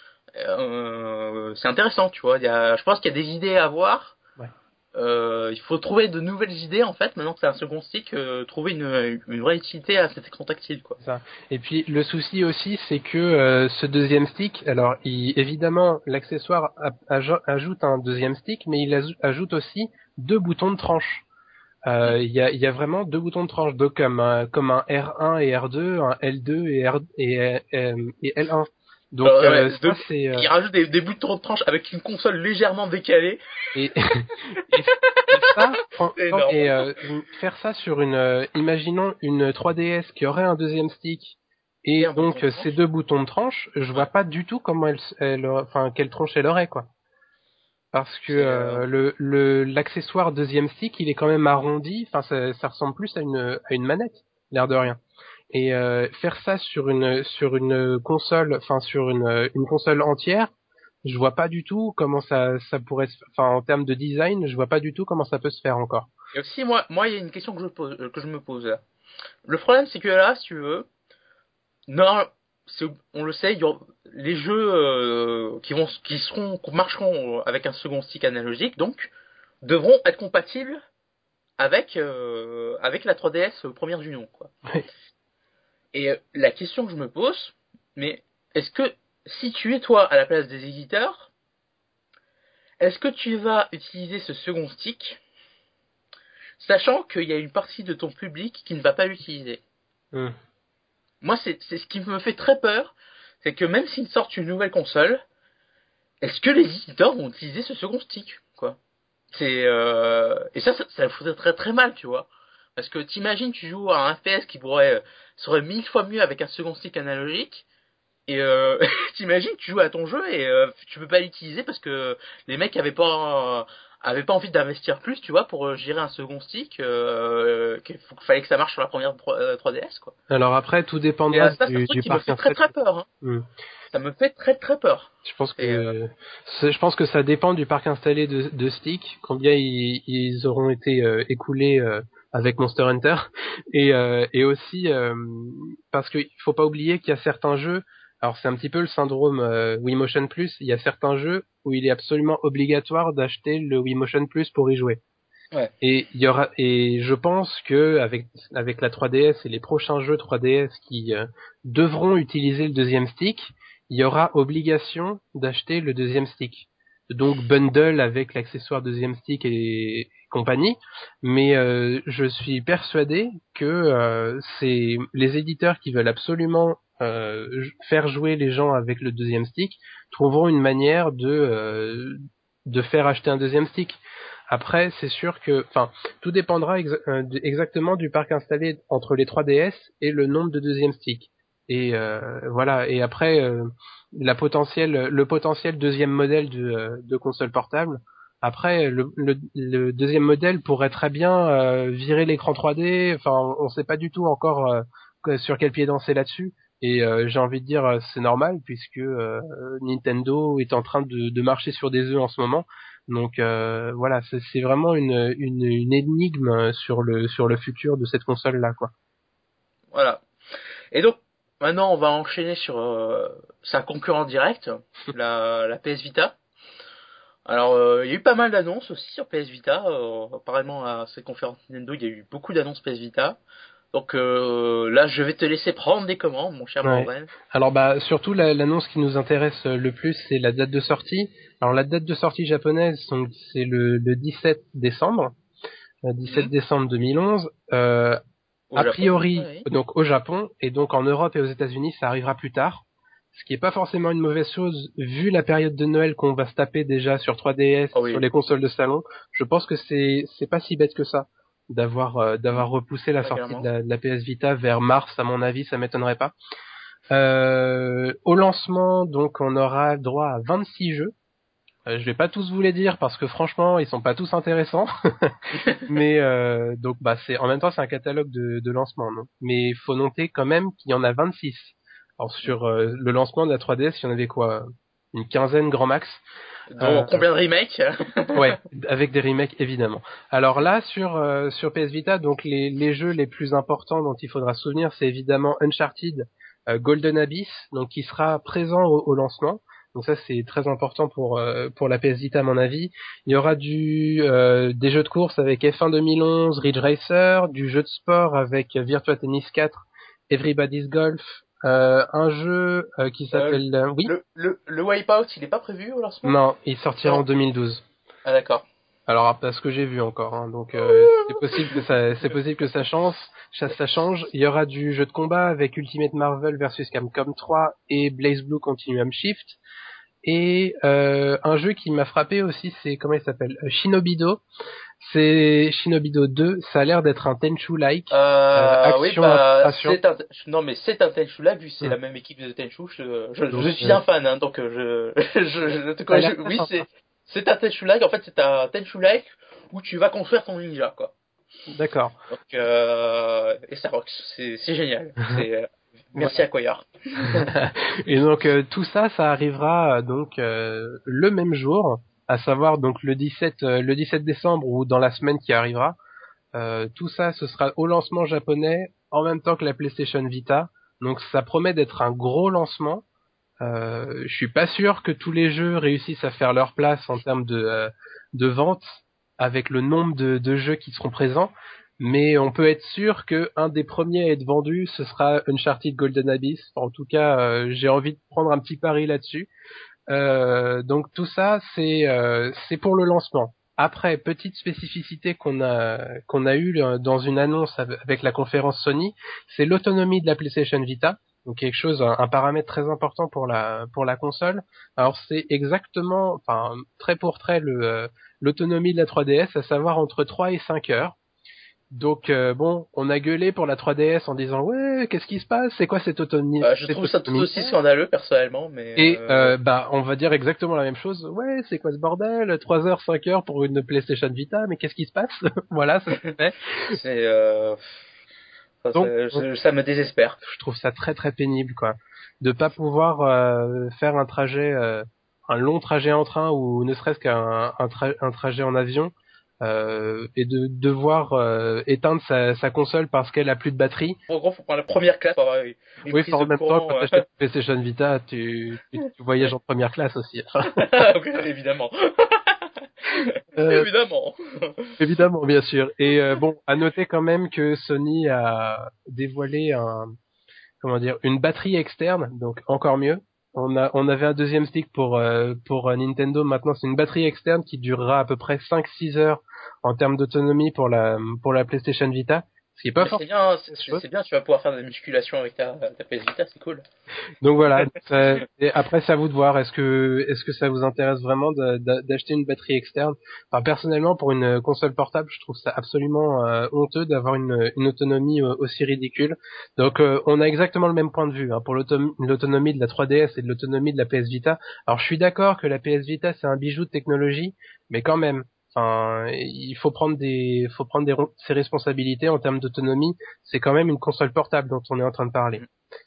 Euh, c'est intéressant, tu vois. Il y a, je pense qu'il y a des idées à avoir. Ouais. Euh, il faut trouver de nouvelles idées en fait. Maintenant que c'est un second stick, euh, trouver une, une vraie utilité à cet écran tactile, quoi. Ça. Et puis le souci aussi, c'est que euh, ce deuxième stick, alors il, évidemment, l'accessoire a- aj- ajoute un deuxième stick, mais il aj- ajoute aussi deux boutons de tranche. Euh, Il y, a, il y a vraiment deux boutons de tranche, donc comme un, comme un R un et R deux, un L deux et, R, et, euh, et L un. Donc Euh, euh, ouais, ça de- c'est euh, il rajoute des, des boutons de tranche avec une console légèrement décalée. et, et, et ça fran- C'est fran- énorme. et euh, faire ça sur une, euh, imaginons une trois D S qui aurait un deuxième stick Et et un donc bouton de euh, tranche. ces deux boutons de tranche, je vois Ouais. pas du tout comment elle, elle enfin quelle tronche elle aurait, quoi. Parce que C'est, euh, euh, le le l'accessoire deuxième stick, il est quand même arrondi, enfin ça, ça ressemble plus à une à une manette, l'air de rien. Et euh, faire ça sur une sur une console, enfin sur une une console entière, je vois pas du tout comment ça ça pourrait se, enfin en termes de design, je vois pas du tout comment ça peut se faire encore. Et aussi, moi, moi, il y a une question que je pose, euh, que je me pose là. Le problème, c'est que là, si tu veux, non, c'est- on le sait, il y aura- les jeux euh, qui vont, qui seront, qui marcheront avec un second stick analogique, donc, devront être compatibles avec euh, avec la trois D S première du nom, quoi. Et euh, la question que je me pose, mais est-ce que si tu es toi à la place des éditeurs, est-ce que tu vas utiliser ce second stick, sachant qu'il y a une partie de ton public qui ne va pas l'utiliser? Hmm. Moi, c'est c'est ce qui me fait très peur, c'est que même s'ils sortent une nouvelle console, est-ce que les éditeurs vont utiliser ce second stick, quoi? C'est euh... et ça, ça, ça me foutrait très très mal, tu vois. Parce que t'imagines, tu joues à un F P S qui pourrait euh, serait mille fois mieux avec un second stick analogique. Et euh, t'imagines, tu joues à ton jeu et euh, tu peux pas l'utiliser parce que les mecs avaient pas euh, avaient pas envie d'investir plus, tu vois, pour gérer un second stick. Euh, qu'il faut- fallait que ça marche sur la première trois D S, quoi. Alors après, tout Et dépendra euh, ça, c'est un du, truc du qui me parc fait très installé. très peur. Hein. Hmm. Ça me fait très très peur. Je pense Et, euh, que c'est- je pense que ça dépend du parc installé de, de stick, combien ils, ils auront été euh, écoulés euh, avec Monster Hunter, et, euh, et aussi euh, parce qu'il faut pas oublier qu'il y a certains jeux. Alors c'est un petit peu le syndrome euh, Wii Motion Plus. Il y a certains jeux où il est absolument obligatoire d'acheter le Wii Motion Plus pour y jouer. Ouais. Et il y aura et je pense que avec avec la trois D S et les prochains jeux trois D S qui euh, devront utiliser le deuxième stick, il y aura obligation d'acheter le deuxième stick. Donc bundle avec l'accessoire deuxième stick et, et compagnie. Mais euh, je suis persuadé que euh, c'est les éditeurs qui veulent absolument euh, faire jouer les gens avec le deuxième stick trouveront une manière de euh, de faire acheter un deuxième stick. Après, c'est sûr que, enfin, tout dépendra exa- euh, exactement du parc installé entre les trois D S et le nombre de deuxième sticks. Et euh, voilà. Et après, euh, la potentielle, le potentiel deuxième modèle de, euh, de console portable. Après, le, le, le deuxième modèle pourrait très bien euh, virer l'écran trois D. Enfin, on ne sait pas du tout encore euh, sur quel pied danser là-dessus. Et euh, j'ai envie de dire, euh, c'est normal puisque euh, Nintendo est en train de, de marcher sur des œufs en ce moment. Donc euh, voilà, c'est, c'est vraiment une, une, une énigme sur le sur le futur de cette console là, quoi. Voilà. Et donc maintenant, on va enchaîner sur euh, sa concurrente directe, la, la P S Vita. Alors, euh, il y a eu pas mal d'annonces aussi sur P S Vita. Euh, apparemment, à cette conférence Nintendo, il y a eu beaucoup d'annonces P S Vita. Donc euh, là, je vais te laisser prendre des commandes, mon cher Ouais. Morven. Alors bah surtout la, l'annonce qui nous intéresse le plus, c'est la date de sortie. Alors la date de sortie japonaise, donc, c'est le, le dix-sept décembre, le dix-sept Mmh. décembre deux mille onze. Euh, Au a Japon. priori, Ouais. donc au Japon et donc en Europe et aux États-Unis, ça arrivera plus tard. Ce qui est pas forcément une mauvaise chose vu la période de Noël qu'on va se taper déjà sur trois D S, Oh sur oui. les consoles de salon. Je pense que c'est c'est pas si bête que ça d'avoir euh, d'avoir repoussé la Ouais, sortie de carrément. la, de la P S Vita vers mars, à mon avis, ça m'étonnerait pas. Euh, au lancement, donc, on aura droit à vingt-six jeux. Euh, je vais pas tous vous les dire parce que franchement, ils sont pas tous intéressants. Mais euh, donc, bah, c'est en même temps, c'est un catalogue de, de lancement, non. Mais il faut noter quand même qu'il y en a vingt-six. Alors sur euh, le lancement de la trois D S, il y en avait quoi, une quinzaine grand max. Dont Euh, combien de remakes? ouais, avec des remakes évidemment. Alors là, sur euh, sur P S Vita, donc les les jeux les plus importants dont il faudra se souvenir, c'est évidemment Uncharted, euh, Golden Abyss, donc qui sera présent au, au lancement. Donc ça c'est très important pour euh, pour la P S Vita à mon avis. Il y aura du euh, des jeux de course avec F un deux mille onze, Ridge Racer, du jeu de sport avec Virtua Tennis quatre, Everybody's Golf, euh, un jeu euh, qui euh, s'appelle euh, oui le, le, le Wipeout, il est pas prévu au lancement? non, il sortira Non. en deux mille douze. Ah d'accord. Alors parce que j'ai vu encore, hein, donc euh, c'est possible que ça, c'est possible que ça change, ça, ça change. Il y aura du jeu de combat avec Ultimate Marvel versus Capcom trois et Blaze Blue Continuum Shift. Et euh, un jeu qui m'a frappé aussi, c'est comment il s'appelle, euh, Shinobido. C'est Shinobido deux. Ça a l'air d'être un Tenchu-like, euh, Euh, oui, action bah, infiltration. c'est un, non, mais c'est un Tenchu là, vu que c'est Hmm. la même équipe de Tenchu, je, je, Donc, je suis euh, un fan, hein, donc euh, je, je, je te ça a corrige. l'air très Oui, sympa. c'est, c'est un Tenchu like, en fait, c'est un Tenchu like où tu vas construire ton ninja, quoi. D'accord. Donc, euh, et ça rock, c'est, c'est génial. C'est, euh, merci à Koyar. Et donc euh, tout ça, ça arrivera euh, donc euh, le même jour, à savoir donc le dix-sept, euh, le dix-sept décembre ou dans la semaine qui arrivera. Euh, tout ça, ce sera au lancement japonais en même temps que la PlayStation Vita. Donc ça promet d'être un gros lancement. Euh, je suis pas sûr que tous les jeux réussissent à faire leur place en termes de euh, de vente avec le nombre de, de jeux qui seront présents. Mais on peut être sûr que un des premiers à être vendu, ce sera Uncharted Golden Abyss. En tout cas, euh, j'ai envie de prendre un petit pari là-dessus. Euh, donc tout ça, c'est euh, c'est pour le lancement. Après, petite spécificité qu'on a qu'on a eu dans une annonce avec la conférence Sony, c'est l'autonomie de la PlayStation Vita. Donc quelque chose, un, un paramètre très important pour la pour la console. Alors c'est exactement, enfin très pour trait le euh, l'autonomie de la trois D S, à savoir entre trois et cinq heures. Donc euh, bon, on a gueulé pour la trois D S en disant ouais, qu'est-ce qui se passe? C'est quoi cette autonomie? Bah, je trouve ça tout aussi scandaleux personnellement, mais. Et euh... euh, bah on va dire exactement la même chose. Ouais, c'est quoi ce bordel? trois heures, cinq heures pour une PlayStation Vita, mais qu'est-ce qui se passe? Voilà, ça se fait. c'est. Euh... Enfin, Donc ça, ça me désespère. Je trouve ça très très pénible quoi, de pas pouvoir euh, faire un trajet, euh, un long trajet en train ou ne serait-ce qu'un un, tra- un trajet en avion. Euh, et de devoir euh, éteindre sa, sa console parce qu'elle a plus de batterie. En gros, faut prendre la première classe pour avoir une, une oui, prise en de même courant. temps, quand t'achètes une PlayStation Vita, tu, tu, tu voyages en première classe aussi. Oui, évidemment. euh, évidemment. Évidemment, bien sûr. Et euh, bon, à noter quand même que Sony a dévoilé un, comment dire, une batterie externe, donc encore mieux. On a, on avait un deuxième stick pour euh, pour Nintendo. Maintenant, c'est une batterie externe qui durera à peu près cinq six heures en termes d'autonomie pour la pour la PlayStation Vita. Ce qui est pas c'est bien, c'est, c'est bien. Tu vas pouvoir faire de la musculation avec ta, ta P S Vita, c'est cool. Donc voilà. Ça, et après, c'est à vous de voir. Est-ce que est-ce que ça vous intéresse vraiment de, de, d'acheter une batterie externe? Enfin, personnellement, pour une console portable, je trouve ça absolument euh, honteux d'avoir une, une autonomie euh, aussi ridicule. Donc, euh, on a exactement le même point de vue hein, pour l'autom- l'autonomie de la trois D S et de l'autonomie de la P S Vita. Alors, je suis d'accord que la P S Vita c'est un bijou de technologie, mais quand même. Enfin, il faut prendre des, faut prendre des, ses responsabilités en termes d'autonomie. C'est quand même une console portable dont on est en train de parler.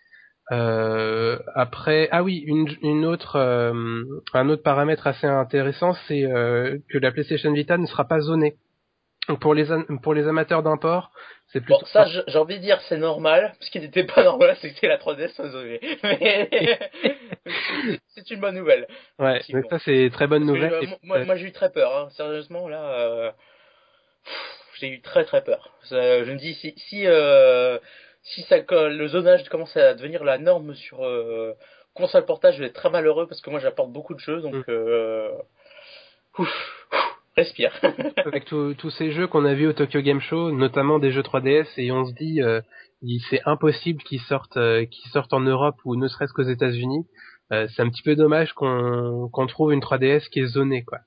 Euh, après, ah oui, une, une autre, euh, un autre paramètre assez intéressant, c'est euh, que la PlayStation Vita ne sera pas zonée. Donc pour les pour les amateurs d'import, c'est plutôt. Bon, ça, j'ai envie de dire, c'est normal. Ce qui n'était pas normal, c'était la trois D S soit zonée. Mais c'est une bonne nouvelle. Ouais, donc ça c'est très bonne Parce nouvelle. Que, moi, moi, j'ai eu très peur. Hein. Sérieusement, là, euh, j'ai eu très très peur. Ça, je me dis si si euh, si ça le zonage commence à devenir la norme sur euh, console portable, je vais être très malheureux parce que moi j'apporte beaucoup de jeux, donc mm. euh, ouf, respire. Avec tous ces jeux qu'on a vus au Tokyo Game Show, notamment des jeux trois D S, et on se dit euh, c'est impossible qu'ils sortent euh, qu'ils sortent en Europe ou ne serait-ce qu'aux États-Unis. Euh, c'est un petit peu dommage qu'on qu'on trouve une trois D S qui est zonée quoi.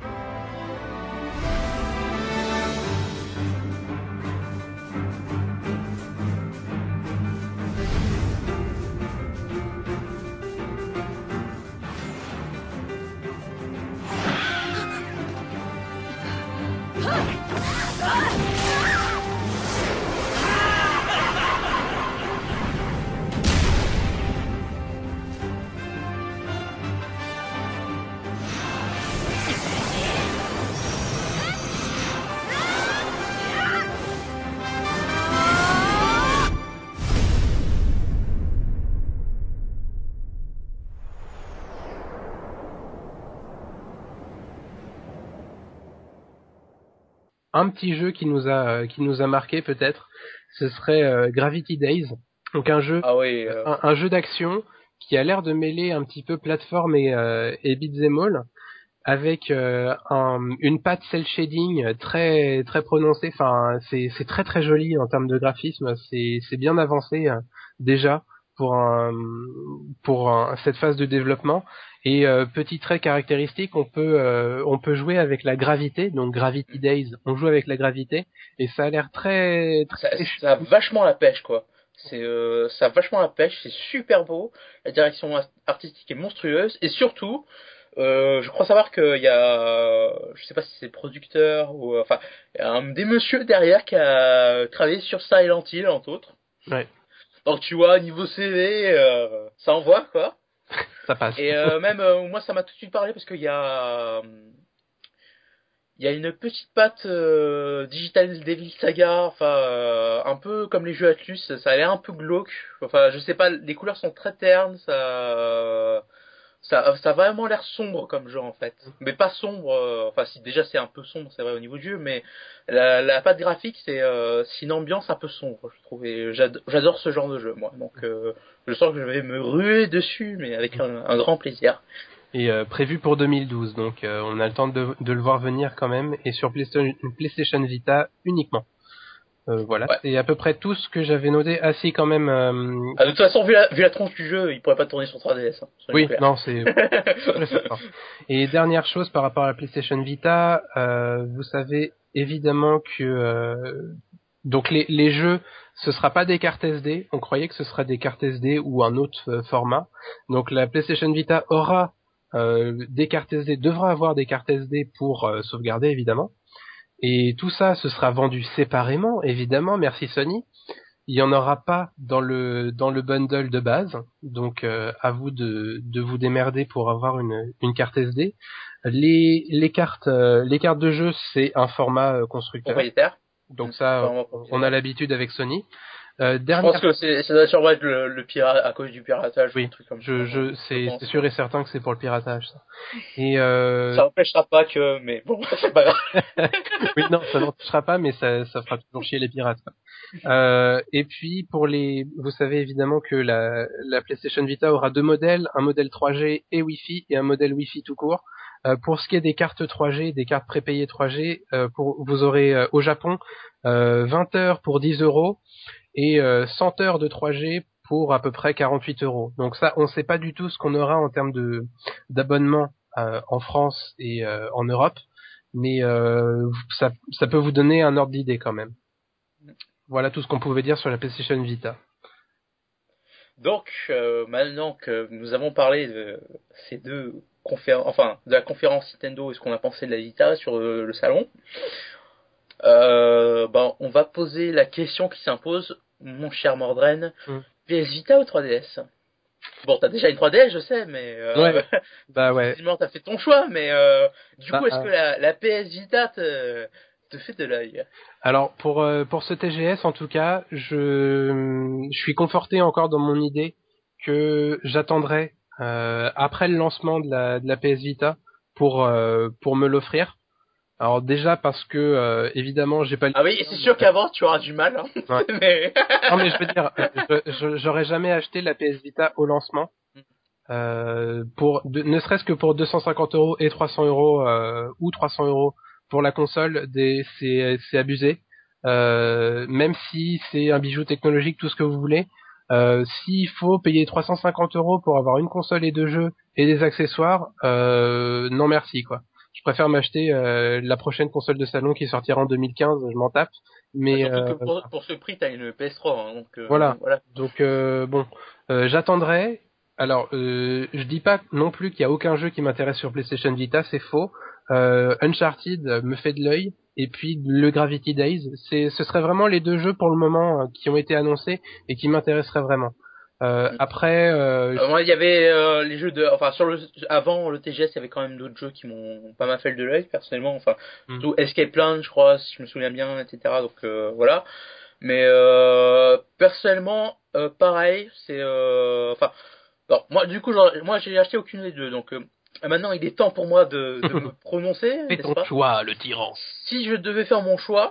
Un petit jeu qui nous a euh, qui nous a marqué peut-être, ce serait euh, Gravity Days. Donc un jeu ah oui, euh... un, un jeu d'action qui a l'air de mêler un petit peu plateforme et euh, et beat'em all avec euh, un, une patte cel shading très très prononcée. Enfin, c'est c'est très très joli en termes de graphisme, c'est c'est bien avancé euh, déjà pour un pour un, cette phase de développement. Et euh, petit trait caractéristique, on peut euh, on peut jouer avec la gravité, donc Gravity Days, on joue avec la gravité et ça a l'air très, très... Ça, ça a vachement la pêche quoi. C'est euh, ça a vachement la pêche, c'est super beau, la direction artistique est monstrueuse et surtout euh, je crois savoir qu'il y a, je sais pas si c'est le producteur ou enfin un des messieurs derrière qui a travaillé sur Silent Hill entre autres. Ouais. Donc tu vois niveau C V euh, ça envoie quoi. Ça passe. Et euh, même euh, moi ça m'a tout de suite parlé parce qu'il y a il y a une petite patte euh, Digital Devil Saga, enfin euh, un peu comme les jeux Atlus, ça a l'air un peu glauque. Enfin je sais pas, les couleurs sont très ternes, ça ça ça a vraiment l'air sombre comme jeu en fait. Mais pas sombre, euh, enfin si déjà c'est un peu sombre, c'est vrai au niveau du jeu, mais la, la patte graphique c'est euh, c'est une ambiance un peu sombre, je trouve. Et j'adore, j'adore ce genre de jeu moi. Donc euh, je sens que je vais me ruer dessus, mais avec un, un grand plaisir. Et euh, prévu pour deux mille douze, donc euh, on a le temps de, de le voir venir quand même, et sur PlayStation, PlayStation Vita uniquement. Euh, voilà, ouais. C'est à peu près tout ce que j'avais noté. Ah si, quand même... Euh... Ah, de toute façon, vu la, vu la tronche du jeu, il pourrait pas tourner sur trois D S. Hein, oui, non, c'est... Et dernière chose par rapport à la PlayStation Vita, euh, vous savez évidemment que... Euh, donc les, les jeux, ce sera pas des cartes S D. On croyait que ce serait des cartes S D ou un autre euh, format. Donc la PlayStation Vita aura euh, des cartes S D, devra avoir des cartes S D pour euh, sauvegarder évidemment. Et tout ça, ce sera vendu séparément, évidemment. Merci Sony. Il y en aura pas dans le dans le bundle de base. Donc euh, à vous de de vous démerder pour avoir une une carte S D. Les les cartes euh, les cartes de jeu, c'est un format euh, constructeur. Propriétaire. Donc ça, on, on a l'habitude avec Sony. Euh, dernière... Je pense que c'est, ça doit sûrement être le, le pirate, à cause du piratage. Oui, un truc comme je, ça, je, c'est, c'est sûr et certain que c'est pour le piratage. Ça. Et euh... ça n'empêchera pas que, mais bon, c'est pas grave. Oui, non, ça n'empêchera pas, mais ça, ça fera toujours chier les pirates. Euh, et puis pour les, vous savez évidemment que la, la PlayStation Vita aura deux modèles, un modèle trois G et Wi-Fi et un modèle Wi-Fi tout court. Euh, pour ce qui est des cartes trois G, des cartes prépayées trois G, euh, pour, vous aurez euh, au Japon euh, vingt heures pour dix euros et euh, cent heures de trois G pour à peu près quarante-huit euros. Donc ça, on ne sait pas du tout ce qu'on aura en termes de d'abonnement euh, en France et euh, en Europe, mais euh, ça, ça peut vous donner un ordre d'idée quand même. Voilà tout ce qu'on pouvait dire sur la PlayStation Vita. Donc, euh, maintenant que nous avons parlé de ces deux conférences, enfin, de la conférence Nintendo et ce qu'on a pensé de la Vita sur le, le salon, euh, ben, on va poser la question qui s'impose, mon cher Mordren, mm. P S Vita ou trois D S? Bon, t'as déjà une trois D S, je sais, mais euh, ouais. Bah ouais. Effectivement, t'as fait ton choix, mais euh, du bah, coup, est-ce euh... que la, la P S Vita te, te fait de l'œil? Alors pour euh, pour ce T G S, en tout cas, je je suis conforté encore dans mon idée que j'attendrai euh, après le lancement de la de la P S Vita pour euh, pour me l'offrir. Alors déjà parce que euh, évidemment j'ai pas. Ah oui, c'est sûr qu'avant tu auras du mal. Hein. Ouais. mais... Non mais je veux dire, je, je, j'aurais jamais acheté la P S Vita au lancement. Euh, pour de, ne serait-ce que pour deux cent cinquante euros et trois cents euros euh, ou trois cents euros pour la console, des, c'est, c'est abusé. Euh, même si c'est un bijou technologique, tout ce que vous voulez. Euh, s'il faut payer trois cent cinquante euros pour avoir une console et deux jeux et des accessoires, euh, non merci quoi. Je préfère m'acheter euh, la prochaine console de salon qui sortira en deux mille quinze, je m'en tape. Mais surtout euh, que pour, pour ce prix, t'as une P S trois, hein, donc euh, voilà. voilà. Donc euh, bon, euh, j'attendrai. Alors, euh, je dis pas non plus qu'il y a aucun jeu qui m'intéresse sur PlayStation Vita, c'est faux. Euh, Uncharted me fait de l'œil, et puis le Gravity Days, c'est, ce serait vraiment les deux jeux pour le moment euh, qui ont été annoncés et qui m'intéresseraient vraiment. Euh, mm. Après, euh, euh, moi, il y avait euh, les jeux de, enfin sur le, avant le T G S, il y avait quand même d'autres jeux qui m'ont pas mal fait de l'œil personnellement. Enfin, mm. tout Escape Plan, je crois, si je me souviens bien, et cetera. Donc euh, voilà. Mais euh, personnellement, euh, pareil, c'est, euh, enfin. Bon, moi, du coup, moi, j'ai acheté aucune des deux, donc euh, maintenant, il est temps pour moi de, de me prononcer. Fais ton pas choix, le tyran. Si je devais faire mon choix,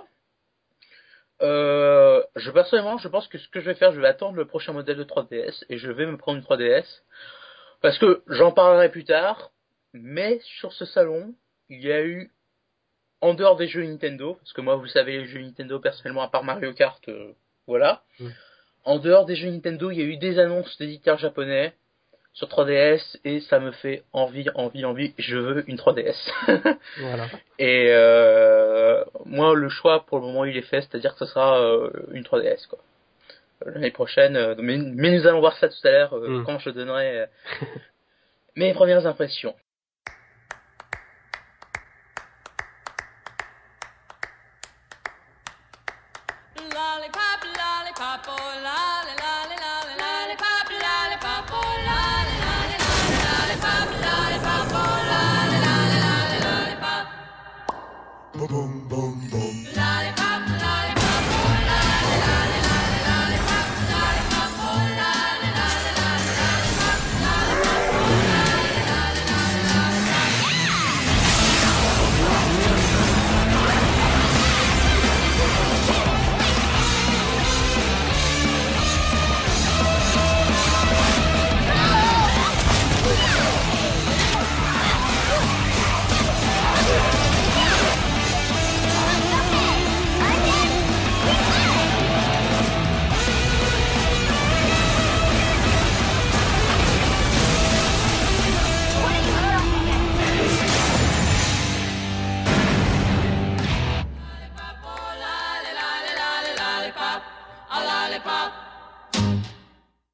euh, je personnellement, je pense que ce que je vais faire, je vais attendre le prochain modèle de trois D S et je vais me prendre une trois D S parce que j'en parlerai plus tard. Mais sur ce salon, il y a eu, en dehors des jeux Nintendo, parce que moi, vous savez, les jeux Nintendo, personnellement, à part Mario Kart, euh, voilà. Mm. En dehors des jeux Nintendo, il y a eu des annonces d'éditeurs japonais sur trois D S et ça me fait envie, envie, envie. Je veux une trois D S. Voilà. Et euh, moi, le choix pour le moment il est fait, c'est-à-dire que ce sera euh, une trois D S quoi. L'année prochaine. Euh, mais, mais nous allons voir ça tout à l'heure euh, mm. quand je donnerai euh, mes premières impressions.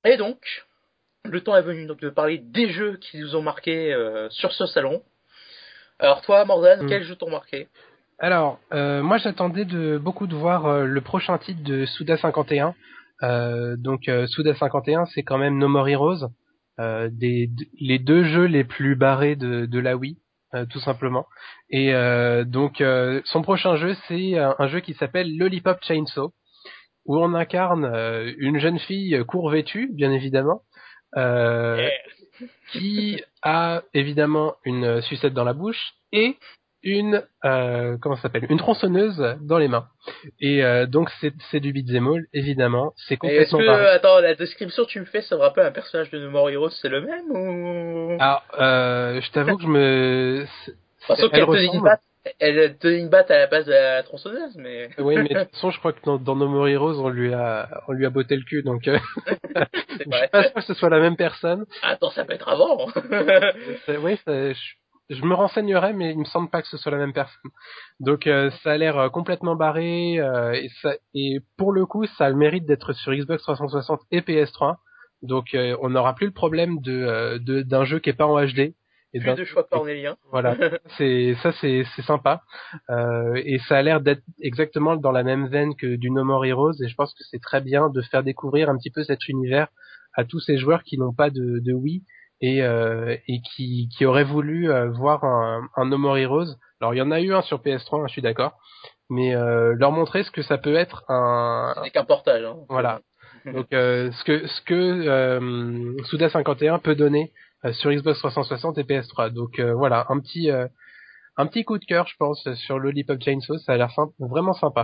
Et donc, le temps est venu donc de parler des jeux qui nous ont marqués euh, sur ce salon. Alors toi, Mordan, mmh. quels jeux t'ont marqué? Alors, euh, moi j'attendais de beaucoup de voir euh, le prochain titre de Suda cinquante et un. Euh, donc euh, Suda cinquante et un, c'est quand même No More Heroes, euh, des, d- les deux jeux les plus barrés de, de la Wii, euh, tout simplement. Et euh, donc euh, son prochain jeu, c'est un, un jeu qui s'appelle Lollipop Chainsaw, où on incarne euh, une jeune fille court vêtue, bien évidemment, euh, Yeah. qui a évidemment une sucette dans la bouche et une euh, comment ça s'appelle une tronçonneuse dans les mains. Et euh, donc c'est c'est du beat'em all, évidemment, c'est complètement est-ce que pareil. attends, la description que tu me fais, ça me rappelle un personnage de No More Heroes, c'est le même ou? Alors euh, je t'avoue que je me Enfin, sauf qu'elle tenait une batte, elle tenait une batte à la base de la tronçonneuse, mais. Oui, mais de toute façon, je crois que dans, dans No More Heroes, on lui a, on lui a botté le cul, donc euh... je suis pas sûr que ce soit la même personne. Attends, ça peut être avant. c'est, oui, c'est, je, je me renseignerai, mais il me semble pas que ce soit la même personne. Donc euh, ça a l'air euh, complètement barré, euh, et, ça, et pour le coup, ça a le mérite d'être sur Xbox trois cent soixante et P S trois. Donc euh, on n'aura plus le problème de, euh, de d'un jeu qui est pas en H D. Et plus de choix cornéliens. Voilà, c'est ça, c'est c'est sympa, euh, et ça a l'air d'être exactement dans la même veine que du No More Heroes, et je pense que c'est très bien de faire découvrir un petit peu cet univers à tous ces joueurs qui n'ont pas de, de Wii et euh, et qui qui auraient voulu euh, voir un, un No More Heroes. Alors il y en a eu un sur P S trois, hein, je suis d'accord, mais euh, leur montrer ce que ça peut être un. C'est qu'un portage. Hein. Voilà. Donc euh, ce que ce que euh, Suda cinquante et un peut donner euh, sur Xbox trois cent soixante et P S trois. Donc euh, voilà, un petit euh, un petit coup de cœur, je pense, sur Lollipop Chainsaw. Ça a l'air sympa, vraiment sympa.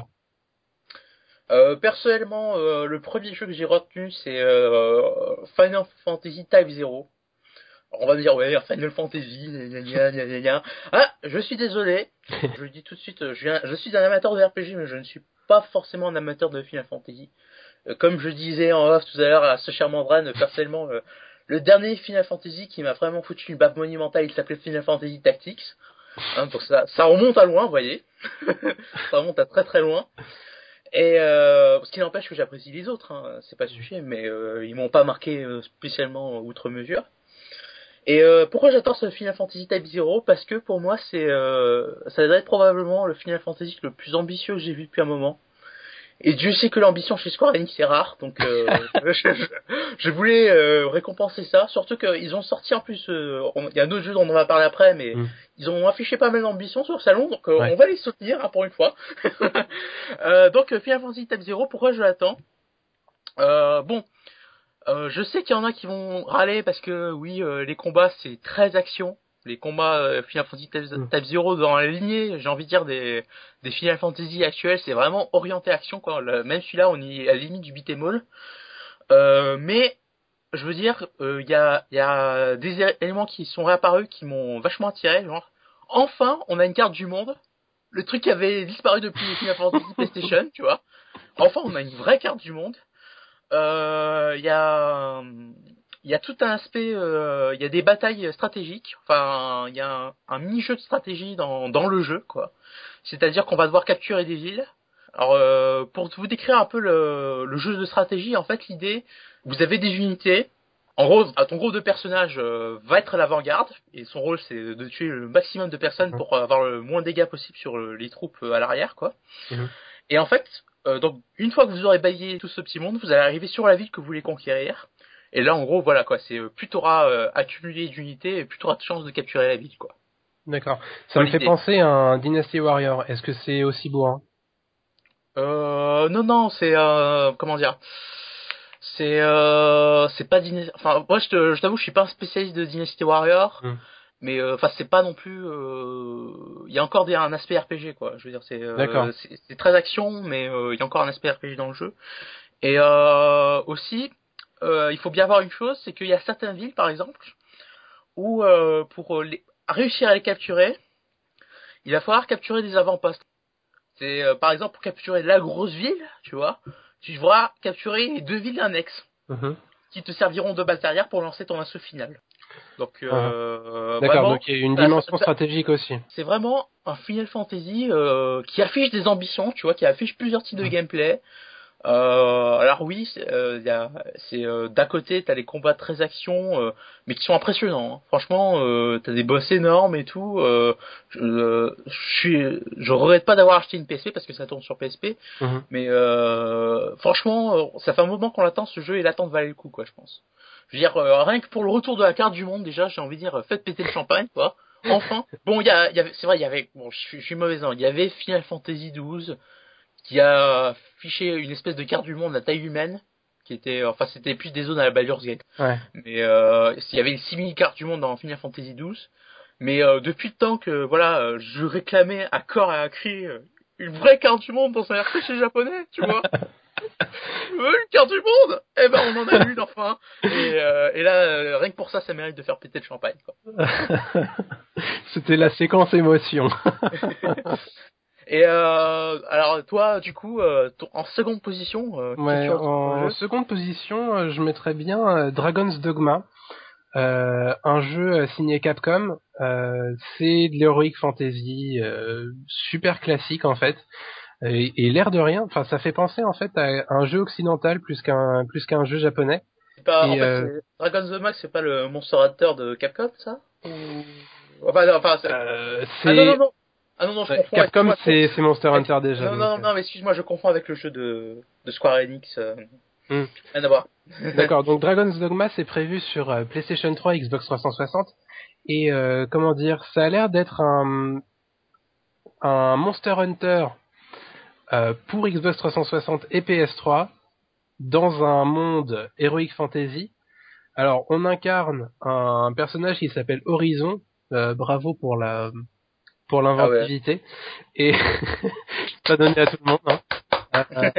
Euh, personnellement, euh, le premier jeu que j'ai retenu, c'est euh, Final Fantasy Type Zero. On va me dire, ouais, Final Fantasy, gna gna gna gna gna. Ah, je suis désolé. Je le dis tout de suite, je, viens, je suis un amateur de R P G, mais je ne suis pas forcément un amateur de Final Fantasy. Euh, comme je disais en off tout à l'heure à ce cher Mandran, personnellement, euh, le dernier Final Fantasy qui m'a vraiment foutu une baffe monumentale, il s'appelait Final Fantasy Tactics. Hein, donc ça, ça remonte à loin, vous voyez. Ça remonte à très très loin. Et euh, ce qui n'empêche que j'apprécie les autres, hein, c'est pas le sujet, mais euh, ils m'ont pas marqué euh, spécialement outre mesure. Et euh, pourquoi j'adore ce Final Fantasy Type Zero? Parce que pour moi, c'est euh, ça doit être probablement le Final Fantasy le plus ambitieux que j'ai vu depuis un moment. Et Dieu sait que l'ambition chez Square Enix c'est rare, donc euh, je, je, je voulais euh, récompenser ça. Surtout qu'ils ont sorti en plus, il euh, y a un autre jeu dont on va parler après, mais mm. ils ont affiché pas mal d'ambition sur le salon, donc euh, ouais. on va les soutenir hein, pour une fois. euh, donc Final Fantasy Type Zero, pourquoi je l'attends? euh, Bon, euh, je sais qu'il y en a qui vont râler parce que oui, euh, les combats c'est très action. Les combats euh, Final Fantasy Type Zero dans la lignée, j'ai envie de dire, des, des Final Fantasy actuels, c'est vraiment orienté action, quoi. Le, même celui-là, on y est à la limite du beat'em all. Euh, mais, je veux dire, il euh, y, a, y a des éléments qui sont réapparus qui m'ont vachement attiré, genre, enfin, on a une carte du monde, le truc qui avait disparu depuis Final Fantasy PlayStation, tu vois. Enfin, on a une vraie carte du monde. Il euh, y a... Il y a tout un aspect, euh, il y a des batailles stratégiques, enfin, il y a un, un mini-jeu de stratégie dans, dans le jeu, quoi. C'est-à-dire qu'on va devoir capturer des villes. Alors, euh, pour vous décrire un peu le, le jeu de stratégie, en fait, l'idée, vous avez des unités. En gros, ton groupe de personnages euh, va être l'avant-garde, et son rôle, c'est de tuer le maximum de personnes pour avoir le moins de dégâts possible sur les troupes à l'arrière, quoi. Mmh. Et en fait, euh, donc, une fois que vous aurez balayé tout ce petit monde, vous allez arriver sur la ville que vous voulez conquérir. Et là, en gros, voilà quoi, c'est euh, plus t'auras euh, accumulé d'unités et plus t'auras de chances de capturer la ville, quoi. D'accord. Ça me fait penser à un Dynasty Warrior. Est-ce que c'est aussi bourrin? Euh, non, non, c'est euh, comment dire, c'est euh, c'est pas Dynasty. Enfin, moi, je, te, je t'avoue, je suis pas un spécialiste de Dynasty Warrior, mm. mais enfin, euh, c'est pas non plus. Il euh, y a encore des, un aspect R P G, quoi. Je veux dire, c'est euh, c'est, c'est très action, mais il euh, y a encore un aspect R P G dans le jeu. Et euh, aussi. Euh, il faut bien voir une chose, c'est qu'il y a certaines villes, par exemple, où euh, pour les, réussir à les capturer, il va falloir capturer des avant-postes. C'est euh, par exemple pour capturer la grosse ville, tu vois, tu devras capturer les deux villes annexes, mm-hmm. qui te serviront de base arrière pour lancer ton assaut final. Donc, euh, uh-huh. D'accord, vraiment, donc il y a une dimension ça, stratégique aussi. C'est vraiment un Final Fantasy euh, qui affiche des ambitions, tu vois, qui affiche plusieurs types de mm. gameplay. Euh, alors oui, c'est, euh, y a, c'est euh, d'un côté t'as les combats très action, euh, mais qui sont impressionnants. Hein. Franchement, euh, t'as des boss énormes et tout. Euh, je, euh, je suis, je regrette pas d'avoir acheté une P S P parce que ça tourne sur P S P. Mhm. Mais euh, franchement, euh, ça fait un moment qu'on l'attend ce jeu et l'attente valait le coup, quoi, je pense. Je veux dire, euh, rien que pour le retour de la carte du monde, déjà, j'ai envie de dire, euh, faites péter le champagne, quoi. Enfin, bon, il y a, y avait, c'est vrai, il y avait, bon, je suis, je suis mauvais, hein, il y avait Final Fantasy douze qui a affiché une espèce de carte du monde à taille humaine, qui était, enfin, c'était plus des zones à la Baldur's Gate. Ouais. Mais euh, il y avait une simili carte du monde dans Final Fantasy douze. Mais euh, depuis le temps que, voilà, euh, je réclamais à corps et à cri euh, une vraie carte du monde dans un R P G japonais, tu vois. Je veux une carte du monde. Eh ben, on en a une enfin. Et, euh, et là, euh, rien que pour ça, ça mérite de faire péter le champagne, quoi. C'était la séquence émotion. Et euh, alors toi, du coup, euh, ton- en seconde position, euh, Ouais, qu'est-ce que tu retrouves en dans le jeu seconde position, euh, je mettrais bien euh, Dragon's Dogma, euh, un jeu euh, signé Capcom. Euh, c'est de l'heroic fantasy, euh, super classique en fait. Et, et l'air de rien, enfin ça fait penser en fait à un jeu occidental plus qu'un plus qu'un jeu japonais. C'est pas, en Et fait, euh, c'est Dragon's Dogma, c'est pas le Monster Hunter de Capcom, ça Ou... Enfin, non, enfin, c'est... euh, Ah non, non, c'est non. Ah non, non, je ouais, confonds. Capcom, Excuse-moi. je c'est c'est Monster confonds. Hunter déjà Non, donc. non, non, mais excuse-moi, je confonds avec le jeu de, de Square Enix. Euh... euh, hmm. Rien à voir. D'accord, donc Dragon's Dogma c'est prévu sur euh, PlayStation trois, Xbox trois cent soixante et euh, comment dire, ça a l'air d'être un un Monster Hunter euh, pour Xbox trois cent soixante et P S trois dans un monde Heroic Fantasy. Alors, on incarne un personnage qui s'appelle Horizon. Euh, bravo pour la pour Ah ouais. l'inventivité et pas donné à tout le monde. Hein. Euh,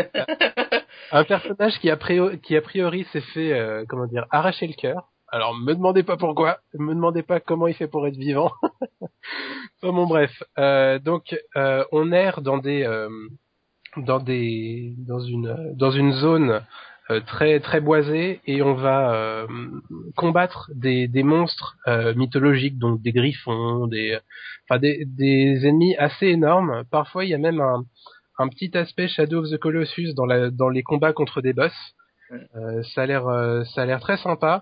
un personnage qui a priori, qui a priori s'est fait euh, comment dire arracher le cœur. Alors, me demandez pas pourquoi, me demandez pas comment il fait pour être vivant. Enfin, bon bref, euh, donc euh, on erre dans des euh, dans des dans une dans une zone euh, très très boisée et on va euh, combattre des des monstres euh, mythologiques, donc des griffons, des enfin des des ennemis assez énormes. Parfois il y a même un un petit aspect Shadow of the Colossus dans la dans les combats contre des boss. Euh, ça a l'air euh, ça a l'air très sympa.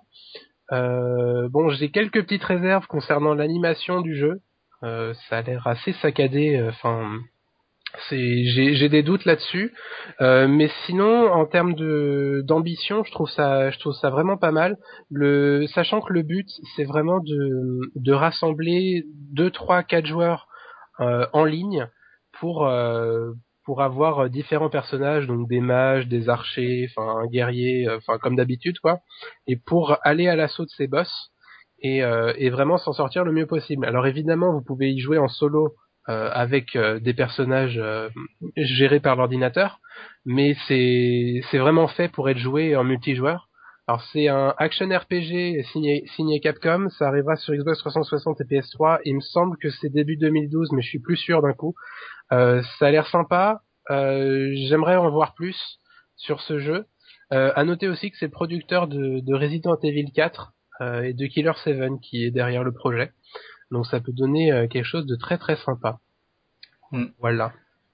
Euh, bon, j'ai quelques petites réserves concernant l'animation du jeu. Euh, ça a l'air assez saccadé. Enfin, c'est j'ai j'ai des doutes là-dessus. Euh, mais sinon, en termes de d'ambition, je trouve ça je trouve ça vraiment pas mal. Le sachant que le but c'est vraiment de de rassembler deux, trois, quatre joueurs euh, en ligne pour euh, pour avoir différents personnages, donc des mages, des archers, enfin un guerrier, enfin comme d'habitude quoi, et pour aller à l'assaut de ces boss et, euh, et vraiment s'en sortir le mieux possible. Alors évidemment, vous pouvez y jouer en solo euh, avec euh, des personnages euh, gérés par l'ordinateur, mais c'est c'est vraiment fait pour être joué en multijoueur. Alors c'est un action R P G signé, signé Capcom, ça arrivera sur Xbox trois cent soixante et P S trois, il me semble que c'est début deux mille douze, mais je suis plus sûr d'un coup. Euh, ça a l'air sympa, euh, j'aimerais en voir plus sur ce jeu. Euh, à noter aussi que c'est le producteur de, de Resident Evil quatre euh, et de Killer sept qui est derrière le projet, donc ça peut donner euh, quelque chose de très très sympa. Hmm. Voilà.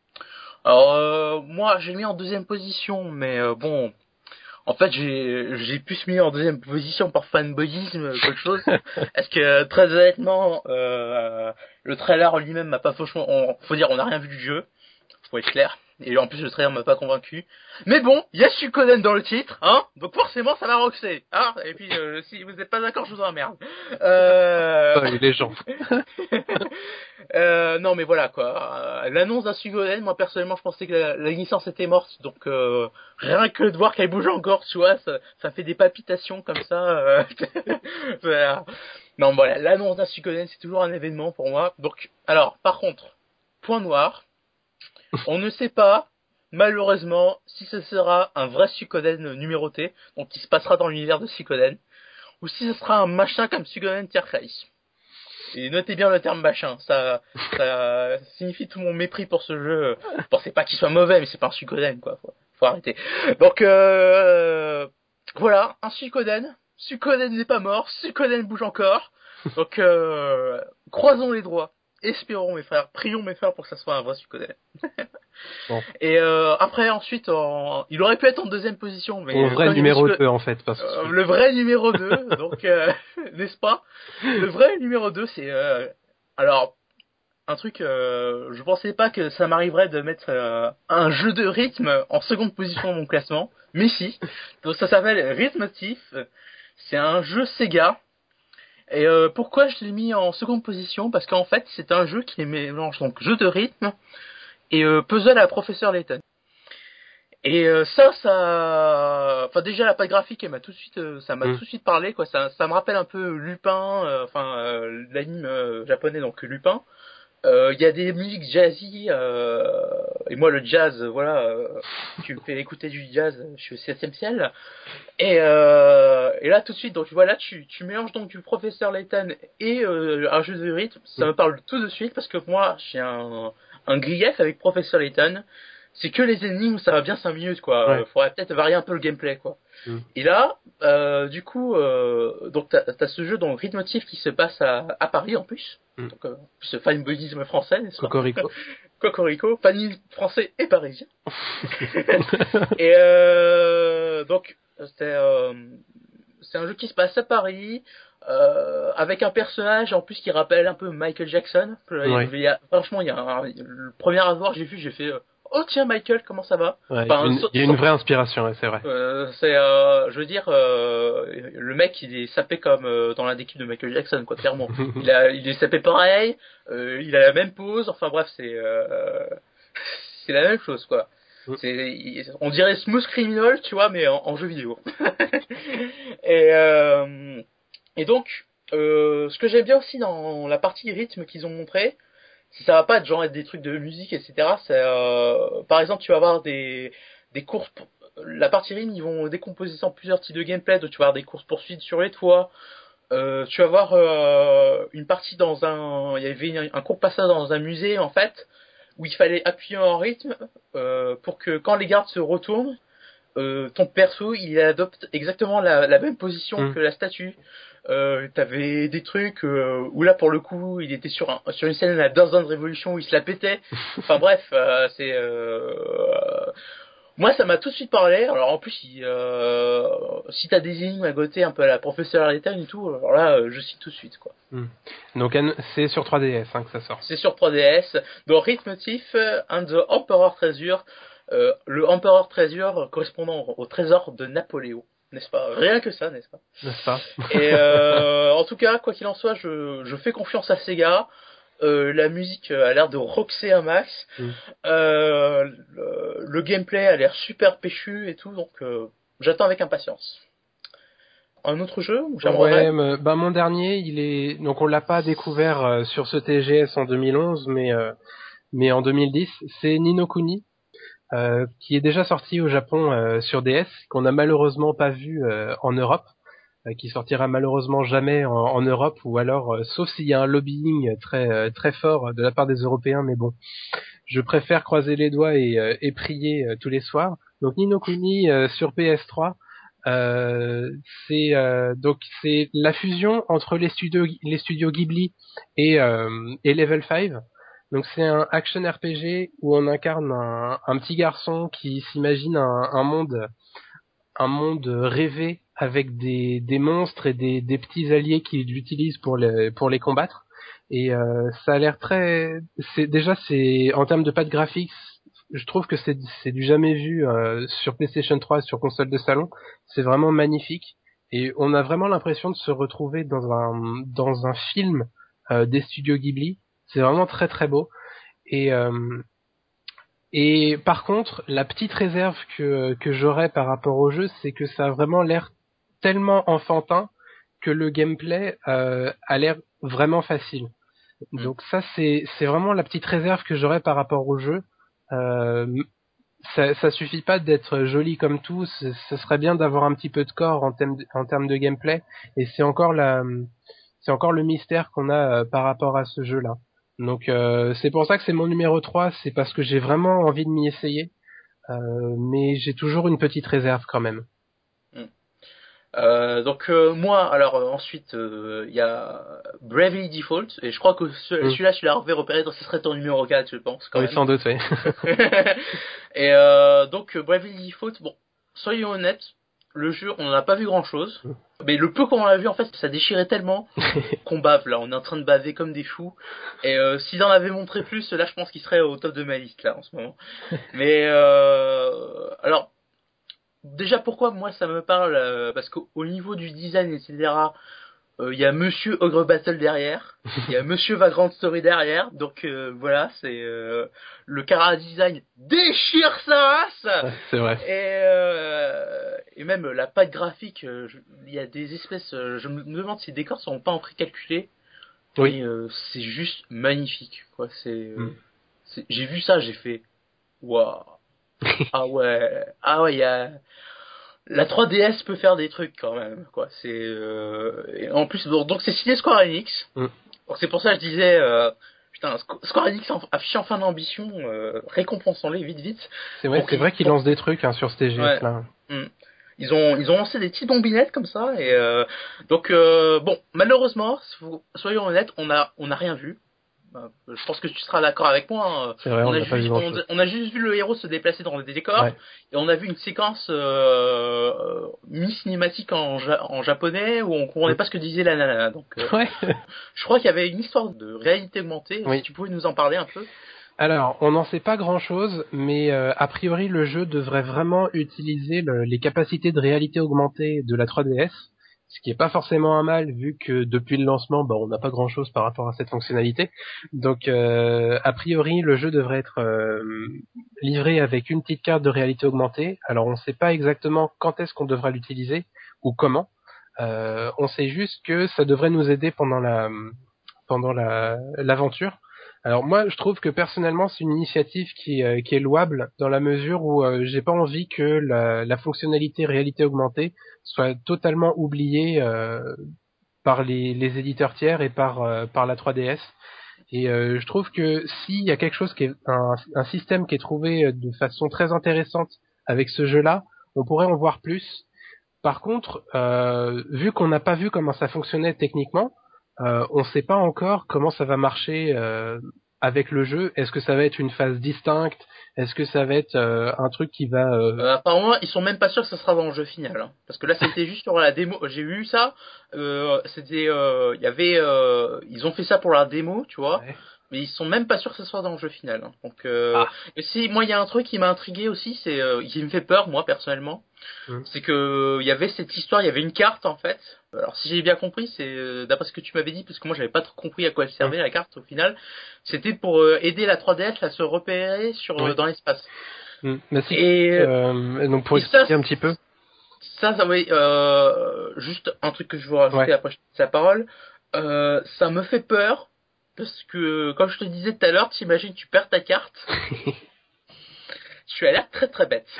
Alors euh, moi j'ai mis en deuxième position, mais euh, bon, en fait j'ai j'ai plus mis en deuxième position par fanboyisme qu'autre chose. Est-ce que très honnêtement, euh, le trailer en lui-même m'a pas franchement, on, faut dire on n'a rien vu du jeu, faut être clair. Et en plus le trailer m'a pas convaincu. Mais bon, il y a Suikoden dans le titre, hein, donc forcément ça va roxer, hein. Et puis euh, si vous n'êtes pas d'accord, je vous emmerde. Euh... Oh, les gens. Euh, non mais voilà quoi. Euh, L'annonce d'un Suikoden, moi personnellement je pensais que la, la licence était morte, donc euh, rien que de voir qu'elle bouge encore, tu vois, ça, ça fait des palpitations comme ça. Euh... voilà. Non voilà, l'annonce d'un Suikoden c'est toujours un événement pour moi. Donc alors par contre, point noir, on ne sait pas malheureusement si ce sera un vrai Suikoden numéroté, donc qui se passera dans l'univers de Suikoden, ou si ce sera un machin comme Suikoden Tierkreis. Et notez bien le terme machin, ça, ça signifie tout mon mépris pour ce jeu. Bon, c'est pas qu'il soit mauvais, mais c'est pas un Suikoden, quoi. Faut, faut arrêter. Donc, euh, voilà, un Suikoden. Suikoden n'est pas mort, Suikoden bouge encore. Donc, euh, croisons les doigts espérons mes frères, prions mes frères pour que ça soit un vrai succès. Bon. Et euh, après ensuite, en... il aurait pu être en deuxième position, mais Au vrai comme numéro que... deux en fait, parce que euh, le vrai numéro deux, donc euh, n'est-ce pas? Le vrai numéro deux, c'est euh... alors un truc, euh, je pensais pas que ça m'arriverait de mettre euh, un jeu de rythme en seconde position dans mon classement, mais si. Donc ça s'appelle Rhythmotif, c'est un jeu Sega. Et euh, pourquoi je l'ai mis en seconde position? Parce qu'en fait c'est un jeu qui mélange donc jeu de rythme et euh, puzzle à Professeur Layton. Et euh, ça, ça, enfin déjà la patte graphique, elle m'a tout de suite, euh, ça m'a mm. tout de suite parlé quoi. Ça, ça me rappelle un peu Lupin, euh, enfin euh, l'anime euh, japonais donc Lupin. Il euh, y a des musiques jazzy euh, et moi le jazz, voilà, euh, tu me fais écouter du jazz, je suis au septième ciel. Et, euh, et là tout de suite, donc voilà, tu, tu mélanges donc du Professeur Layton et euh, un jeu de rythme. Ça mm. me parle tout de suite parce que moi j'ai un, un grief avec Professeur Layton. C'est que les énigmes, ça va bien cinq minutes quoi. Ouais. Faudrait peut-être varier un peu le gameplay quoi. Mm. Et là, euh, du coup, euh, donc t'as, t'as ce jeu donc Rhythmotif qui se passe à, à Paris en plus. Mm. Donc euh, ce fanboyisme français, n'est-ce pas? Cocorico. Cocorico, fanny français et parisien. Et euh, donc c'est euh, c'est un jeu qui se passe à Paris. Euh, avec un personnage en plus qui rappelle un peu Michael Jackson. Ouais. Il y a, franchement, il y a un, le premier à voir, j'ai vu, j'ai fait euh, oh tiens Michael, comment ça va? Ouais, Enfin, une, so, il y a une vraie inspiration, ouais, c'est vrai. euh, c'est, euh, je veux dire, euh, le mec il est sapé comme euh, dans l'un des clips de Michael Jackson, quoi, clairement. il a, il est sapé pareil, euh, il a la même pose, enfin bref, c'est, euh, c'est la même chose, quoi. C'est, on dirait Smooth Criminal, tu vois, mais en, en jeu vidéo. et euh, Et donc, euh, ce que j'aime bien aussi dans la partie rythme qu'ils ont montré, c'est ça va pas être genre être des trucs de musique, et cetera. C'est, euh, par exemple, tu vas avoir des, des courses, pour, la partie rythme, ils vont décomposer ça en plusieurs types de gameplay. Donc tu vas avoir des courses poursuites sur les toits. Euh, tu vas avoir euh, une partie dans un, il y avait un court passage dans un musée en fait, où il fallait appuyer en rythme euh, pour que quand les gardes se retournent, euh, ton perso il adopte exactement la, la même position mmh. que la statue. Euh, t'avais des trucs euh, où là pour le coup il était sur un, sur une scène de la Dance Dance Revolution où il se la pétait. Enfin bref, euh, c'est euh, moi ça m'a tout de suite parlé. Alors en plus il, euh, si t'as des énigmes à côté un peu à la Professeur Layton et tout, alors là euh, je cite tout de suite quoi. Mm. Donc c'est sur trois D S hein, que ça sort. C'est sur trois D S. Donc Rhythmotif and the Emperor Treasure. Euh, le Emperor Treasure correspondant au trésor de Napoléon, n'est-ce pas? Rien que ça, n'est-ce pas? N'est-ce pas? Et euh, en tout cas, quoi qu'il en soit, je, je fais confiance à Sega. Euh, la musique a l'air de roxer un max. Mm. Euh, le, le gameplay a l'air super péchu et tout, donc euh, j'attends avec impatience. Un autre jeu où ouais, mais, bah mon dernier, il est donc on l'a pas découvert euh, sur ce T G S en deux mille onze, mais euh, mais en deux mille dix, c'est Ni no Kuni. Euh, qui est déjà sorti au Japon euh, sur D S, qu'on n'a malheureusement pas vu euh, en Europe, euh, qui sortira malheureusement jamais en, en Europe, ou alors euh, sauf s'il y a un lobbying très euh, très fort de la part des Européens, mais bon, je préfère croiser les doigts et, euh, et prier euh, tous les soirs. Donc Ni no Kuni euh, sur P S trois, euh, c'est euh, donc c'est la fusion entre les studios les studios Ghibli et euh, et Level cinq. Donc c'est un action R P G où on incarne un, un petit garçon qui s'imagine un, un monde, un monde rêvé avec des, des monstres et des, des petits alliés qu'il utilise pour les, pour les combattre. Et euh, ça a l'air très, c'est déjà c'est en termes de patte graphique, je trouve que c'est, c'est du jamais vu euh, sur PlayStation trois et sur console de salon. C'est vraiment magnifique et on a vraiment l'impression de se retrouver dans un dans un film euh, des studios Ghibli. C'est vraiment très très beau. Et euh, et par contre, la petite réserve que que j'aurais par rapport au jeu, c'est que ça a vraiment l'air tellement enfantin que le gameplay euh, a l'air vraiment facile. Mmh. Donc ça c'est c'est vraiment la petite réserve que j'aurais par rapport au jeu. Euh, ça ça suffit pas d'être joli comme tout. Ce serait bien d'avoir un petit peu de corps en termes de, en termes de gameplay. Et c'est encore la c'est encore le mystère qu'on a euh, par rapport à ce jeu-là. Donc euh, c'est pour ça que c'est mon numéro trois, c'est parce que j'ai vraiment envie de m'y essayer, euh, mais j'ai toujours une petite réserve quand même. Mmh. Euh, donc euh, moi, alors euh, ensuite, il euh, y a Bravely Default, et je crois que ce, mm. celui-là, tu l'as repéré, donc ce serait ton numéro quatre, je pense. Quand oui, même. sans doute, oui. Et euh, donc, Bravely Default, bon, soyons honnêtes, le jeu, on n'en a pas vu grand-chose, mm. mais le peu qu'on en a vu, en fait, ça déchirait tellement qu'on bave, là, on est en train de baver comme des fous, et euh, s'il en avait montré plus, là, je pense qu'il serait au top de ma liste, là, en ce moment. Mais, euh, alors, déjà, pourquoi moi ça me parle, euh, parce qu'au niveau du design, et cetera, il euh, y a Monsieur Ogre Battle derrière, il y a Monsieur Vagrant Story derrière, donc euh, voilà, c'est euh, le Chara design déchire sa race. Ouais, c'est vrai. Et euh, et même la patte graphique, il euh, y a des espèces, euh, je me demande si les décors sont pas en précalculé. Oui. Et euh, c'est juste magnifique, quoi. C'est, euh, mm. c'est j'ai vu ça, j'ai fait waouh. Ah ouais, ah ouais, il y a la trois D S peut faire des trucs quand même, quoi. C'est euh... et en plus donc, donc c'est signé Square Enix. Mm. Donc c'est pour ça que je disais euh... putain, Square Enix affiche enfin d'ambition, euh... récompensons-les vite vite. C'est vrai, donc, c'est vrai qu'ils lancent des trucs hein, sur ce T G S ouais. là. Mm. Ils ont ils ont lancé des petites bombinettes comme ça et euh... donc euh... bon, malheureusement, soyons honnêtes, on a on a rien vu. Je pense que tu seras d'accord avec moi. Hein. C'est vrai, on, on, a a juste, on, on a juste vu le héros se déplacer dans des décors, ouais. Et on a vu une séquence euh, mi-cinématique en, ja- en japonais où on comprenait ouais. pas ce que disait la nana. Donc, euh, ouais. je crois qu'il y avait une histoire de réalité augmentée. Oui. Si tu pouvais nous en parler un peu. Alors, on n'en sait pas grand-chose, mais euh, a priori, le jeu devrait vraiment utiliser le, les capacités de réalité augmentée de la trois D S. Ce qui est pas forcément un mal vu que depuis le lancement, bah, on n'a pas grand chose par rapport à cette fonctionnalité. Donc, euh, a priori, le jeu devrait être euh, livré avec une petite carte de réalité augmentée. Alors, on ne sait pas exactement quand est-ce qu'on devra l'utiliser ou comment. Euh, on sait juste que ça devrait nous aider pendant la pendant la l'aventure. Alors moi, je trouve que personnellement, c'est une initiative qui, euh, qui est louable dans la mesure où euh, j'ai pas envie que la, la fonctionnalité réalité augmentée soit totalement oubliée euh, par les, les éditeurs tiers et par euh, par la trois D S. Et euh, je trouve que s'il y a quelque chose qui est un, un système qui est trouvé de façon très intéressante avec ce jeu-là, on pourrait en voir plus. Par contre, euh, vu qu'on n'a pas vu comment ça fonctionnait techniquement, Euh, on ne sait pas encore comment ça va marcher euh, avec le jeu. Est-ce que ça va être une phase distincte? Est-ce que ça va être euh, un truc qui va... Euh... Euh, apparemment, ils sont même pas sûrs que ça sera dans le jeu final. Hein. Parce que là, c'était juste sur la démo. J'ai vu ça. Euh, c'était, il y avait, euh, ils ont fait ça pour la démo, tu vois. Ouais. Mais ils sont même pas sûrs que ça soit dans le jeu final. Hein. Donc, euh, ah. Et si moi, il y a un truc qui m'a intrigué aussi, c'est, euh, qui me fait peur, moi personnellement. Mmh. C'est que il y avait cette histoire, il y avait une carte en fait. Alors si j'ai bien compris, c'est euh, d'après ce que tu m'avais dit, parce que moi j'avais pas trop compris à quoi elle servait mmh. la carte au final. C'était pour euh, aider la trois D S à se repérer sur oui. euh, dans l'espace. Mmh. Mais si, et euh, donc pour expliquer ça, un petit peu. Ça, ça oui. Euh, juste un truc que je veux rajouter ouais. après je te sa parole. Euh, ça me fait peur parce que comme je te disais tout à l'heure, t'imagines tu perds ta carte. Tu as l'air très très bête.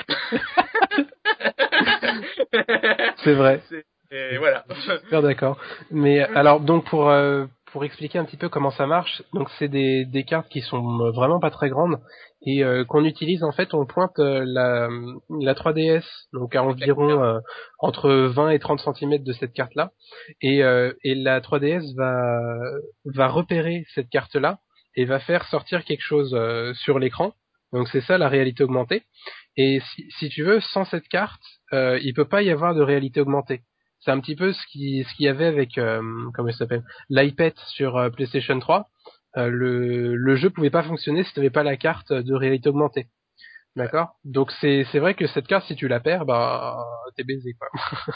C'est vrai. C'est, et voilà. Super d'accord. Mais alors donc pour euh, pour expliquer un petit peu comment ça marche, donc c'est des des cartes qui sont vraiment pas très grandes et euh, qu'on utilise en fait, on pointe euh, la la trois D S donc à environ euh, entre vingt et trente centimètres de cette carte là et euh, et la trois D S va va repérer cette carte là et va faire sortir quelque chose euh, sur l'écran. Donc c'est ça la réalité augmentée. Et si, si tu veux, sans cette carte, euh, il peut pas y avoir de réalité augmentée. C'est un petit peu ce qui ce qu'il y avait avec euh, comment il s'appelle l'iPad sur euh, PlayStation trois. Euh, le le jeu pouvait pas fonctionner si tu n'avais pas la carte de réalité augmentée. D'accord. Donc c'est c'est vrai que cette carte, si tu la perds, bah t'es baisé quoi.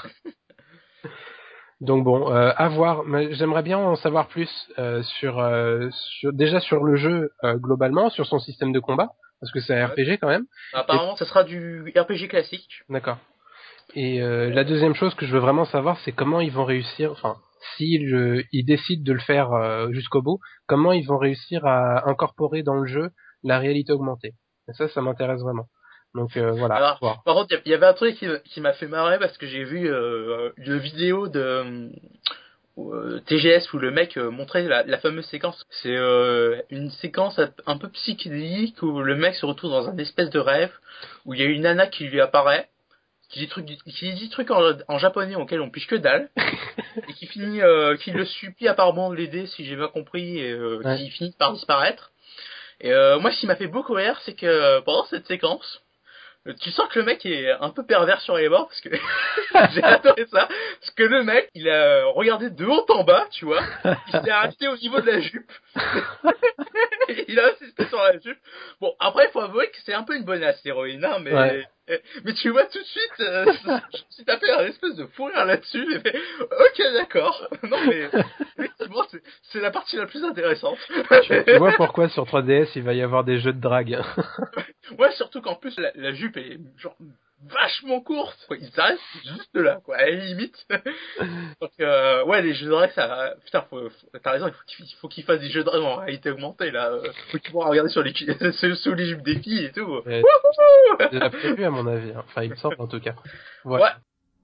Donc bon, euh, à voir. Mais j'aimerais bien en savoir plus euh, sur, euh, sur déjà sur le jeu euh, globalement, sur son système de combat. Parce que c'est un R P G quand même. Apparemment, et... ça sera du R P G classique. D'accord. Et euh, la deuxième chose que je veux vraiment savoir, c'est comment ils vont réussir, enfin, s'ils euh, ils décident de le faire euh, jusqu'au bout, comment ils vont réussir à incorporer dans le jeu la réalité augmentée. Et ça, ça m'intéresse vraiment. Donc euh, voilà. Alors, par contre, il y avait un truc qui, qui m'a fait marrer parce que j'ai vu euh, une vidéo de... Euh, T G S où le mec euh, montrait la, la fameuse séquence. C'est euh, une séquence un peu psychédélique où le mec se retrouve dans un espèce de rêve où il y a une nana qui lui apparaît. qui dit trucs, qui dit trucs en, en japonais auxquels on piche que dalle, et qui finit, euh, qui le supplie apparemment de l'aider, si j'ai bien compris, et euh, ouais. qui finit par disparaître. Et euh, moi, ce qui m'a fait beaucoup rire, c'est que euh, pendant cette séquence, tu sens que le mec est un peu pervers sur les bords, parce que j'ai adoré ça, parce que le mec, il a regardé de haut en bas, tu vois, il s'est arrêté au niveau de la jupe, il a insisté sur la jupe. Bon, après, il faut avouer que c'est un peu une bonasse, l'héroïne, hein, mais... Ouais. Mais tu vois tout de suite, euh, je me suis tapé un espèce de fou rire là-dessus, et fait, ok, d'accord. Non, mais effectivement, c'est, c'est la partie la plus intéressante. Tu, tu vois pourquoi sur trois D S il va y avoir des jeux de drague. Ouais, surtout qu'en plus la, la jupe est genre vachement courte. Quoi. Ils s'arrêtent juste là, quoi, à la limite. Donc euh, ouais, les jeux de drague, ça, putain, faut, faut, t'as raison, il faut qu'il, faut qu'il fasse des jeux de drague en réalité augmentée là. Faut qu'il pourra regarder sur les sous les jupes des filles et tout. Ouais, c'est déjà prévu à mon avis. Hein. Enfin, il me semble en tout cas. Ouais. ouais.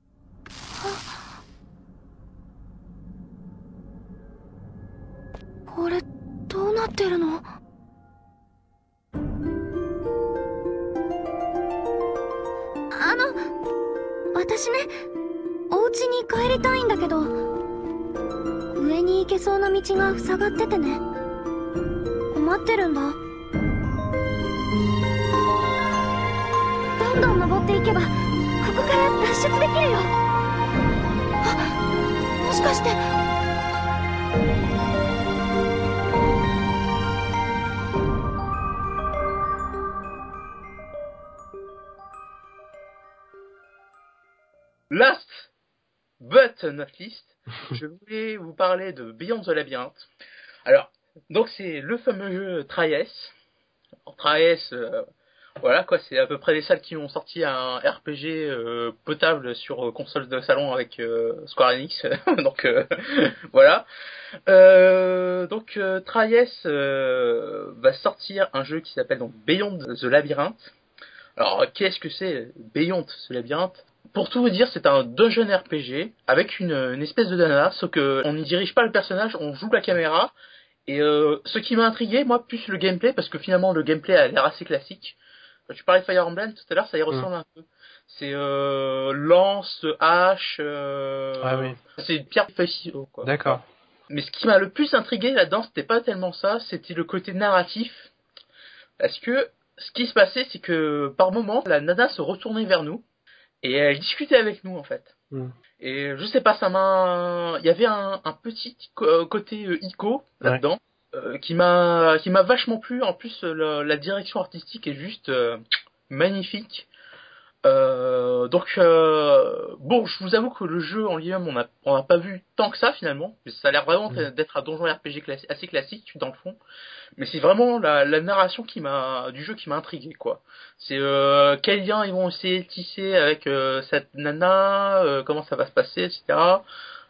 これどうなってるの？あの、私ね、お家に帰りたいんだけど、上に行けそうな道が塞がっててね、困ってるんだ。どんどん登っていけば、ここから脱出できるよ。あ、もしかして。 Last but not least, je voulais vous parler de Beyond the Labyrinth. Alors, donc c'est le fameux jeu Tri-S. Tri-S, euh, voilà quoi, c'est à peu près les salles qui ont sorti un R P G euh, potable sur euh, console de salon avec euh, Square Enix. donc euh, voilà. Euh, donc euh, Tri-S euh, va sortir un jeu qui s'appelle donc Beyond the Labyrinth. Alors qu'est-ce que c'est Beyond the Labyrinth? Pour tout vous dire, c'est un dungeon R P G avec une, une espèce de nana, sauf que on n'y dirige pas le personnage, on joue la caméra. Et euh, ce qui m'a intrigué, moi, plus le gameplay, parce que finalement le gameplay a l'air assez classique. Tu parlais de Fire Emblem tout à l'heure, ça y ressemble mmh. un peu. C'est euh, lance, hache, euh, ah oui. C'est pierre feuille quoi. D'accord. Mais ce qui m'a le plus intrigué là-dedans, c'était pas tellement ça, c'était le côté narratif. Parce que ce qui se passait, c'est que par moment, la nana se retournait vers nous. Et elle discutait avec nous en fait. Mm. Et je sais pas, ça m'a, il y avait un, un petit côté euh, ico là-dedans ouais. euh, qui m'a, qui m'a vachement plu. En plus, la, la direction artistique est juste euh, magnifique. Euh, donc euh, bon, je vous avoue que le jeu en lui-même, on a, on a pas vu tant que ça finalement. Ça a l'air vraiment mmh. d'être un donjon R P G classi- assez classique dans le fond. Mais c'est vraiment la, la narration qui m'a, du jeu qui m'a intrigué quoi. C'est euh, quel lien ils vont essayer de tisser avec euh, cette nana, euh, comment ça va se passer, et cetera.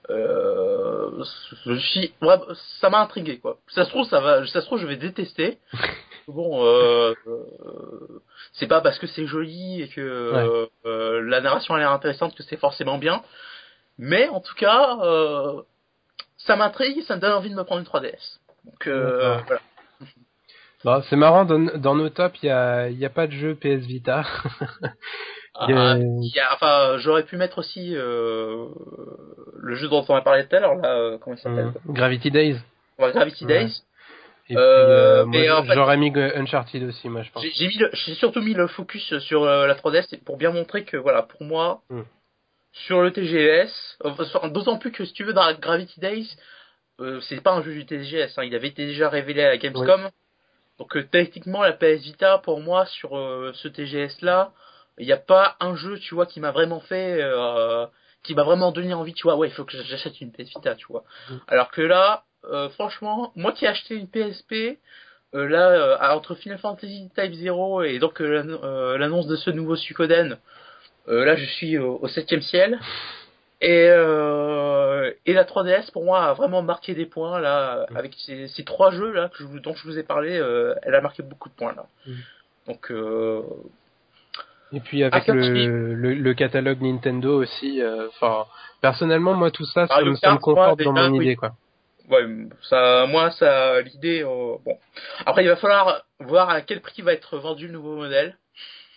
Euh, je suis, ouais, ça m'a intrigué quoi. Ça se trouve, ça va, ça se trouve, je vais détester. Bon, euh, euh, c'est pas parce que c'est joli et que ouais. euh, la narration a l'air intéressante que c'est forcément bien. Mais en tout cas, euh, ça m'intrigue, ça me donne envie de me prendre une trois D S. Donc euh, ouais. voilà. Bon, c'est marrant, dans, dans nos tops, il y a, y a pas de jeu P S Vita. Ah, y a, enfin, j'aurais pu mettre aussi euh, le jeu dont on a parlé tout à l'heure, là, euh, comment il s'appelle mmh. Gravity Days. Ouais, Gravity ouais. Days. Et puis, euh, moi, en fait, j'aurais mis Uncharted aussi, moi, je pense. J'ai, j'ai, mis le, j'ai surtout mis le focus sur euh, la trois D S pour bien montrer que, voilà, pour moi, mm. sur le T G S, euh, d'autant plus que si tu veux, dans Gravity Days, euh, c'est pas un jeu du T G S, hein, il avait été déjà révélé à la Gamescom. Oui. Donc, euh, techniquement, la P S Vita, pour moi, sur euh, ce T G S-là, il n'y a pas un jeu, tu vois, qui m'a vraiment fait, euh, qui m'a vraiment donné envie, tu vois, ouais, il faut que j'achète une P S Vita, tu vois. Mm. Alors que là, Euh, franchement, moi qui ai acheté une P S P, euh, là, euh, entre Final Fantasy Type zéro et donc euh, euh, l'annonce de ce nouveau Suikoden, euh, là je suis au, au septième ciel. Et, euh, et la trois D S pour moi a vraiment marqué des points là, mmh. avec ces, ces trois jeux là que je, dont je vous ai parlé, euh, elle a marqué beaucoup de points là. Mmh. Donc euh, et puis avec le, le, le catalogue Nintendo aussi, enfin euh, personnellement moi tout ça, ça, ah, me, ça me conforte dans mon oui. idée quoi. Ouais, ça, moi, ça, l'idée, euh, bon. Après, il va falloir voir à quel prix va être vendu le nouveau modèle.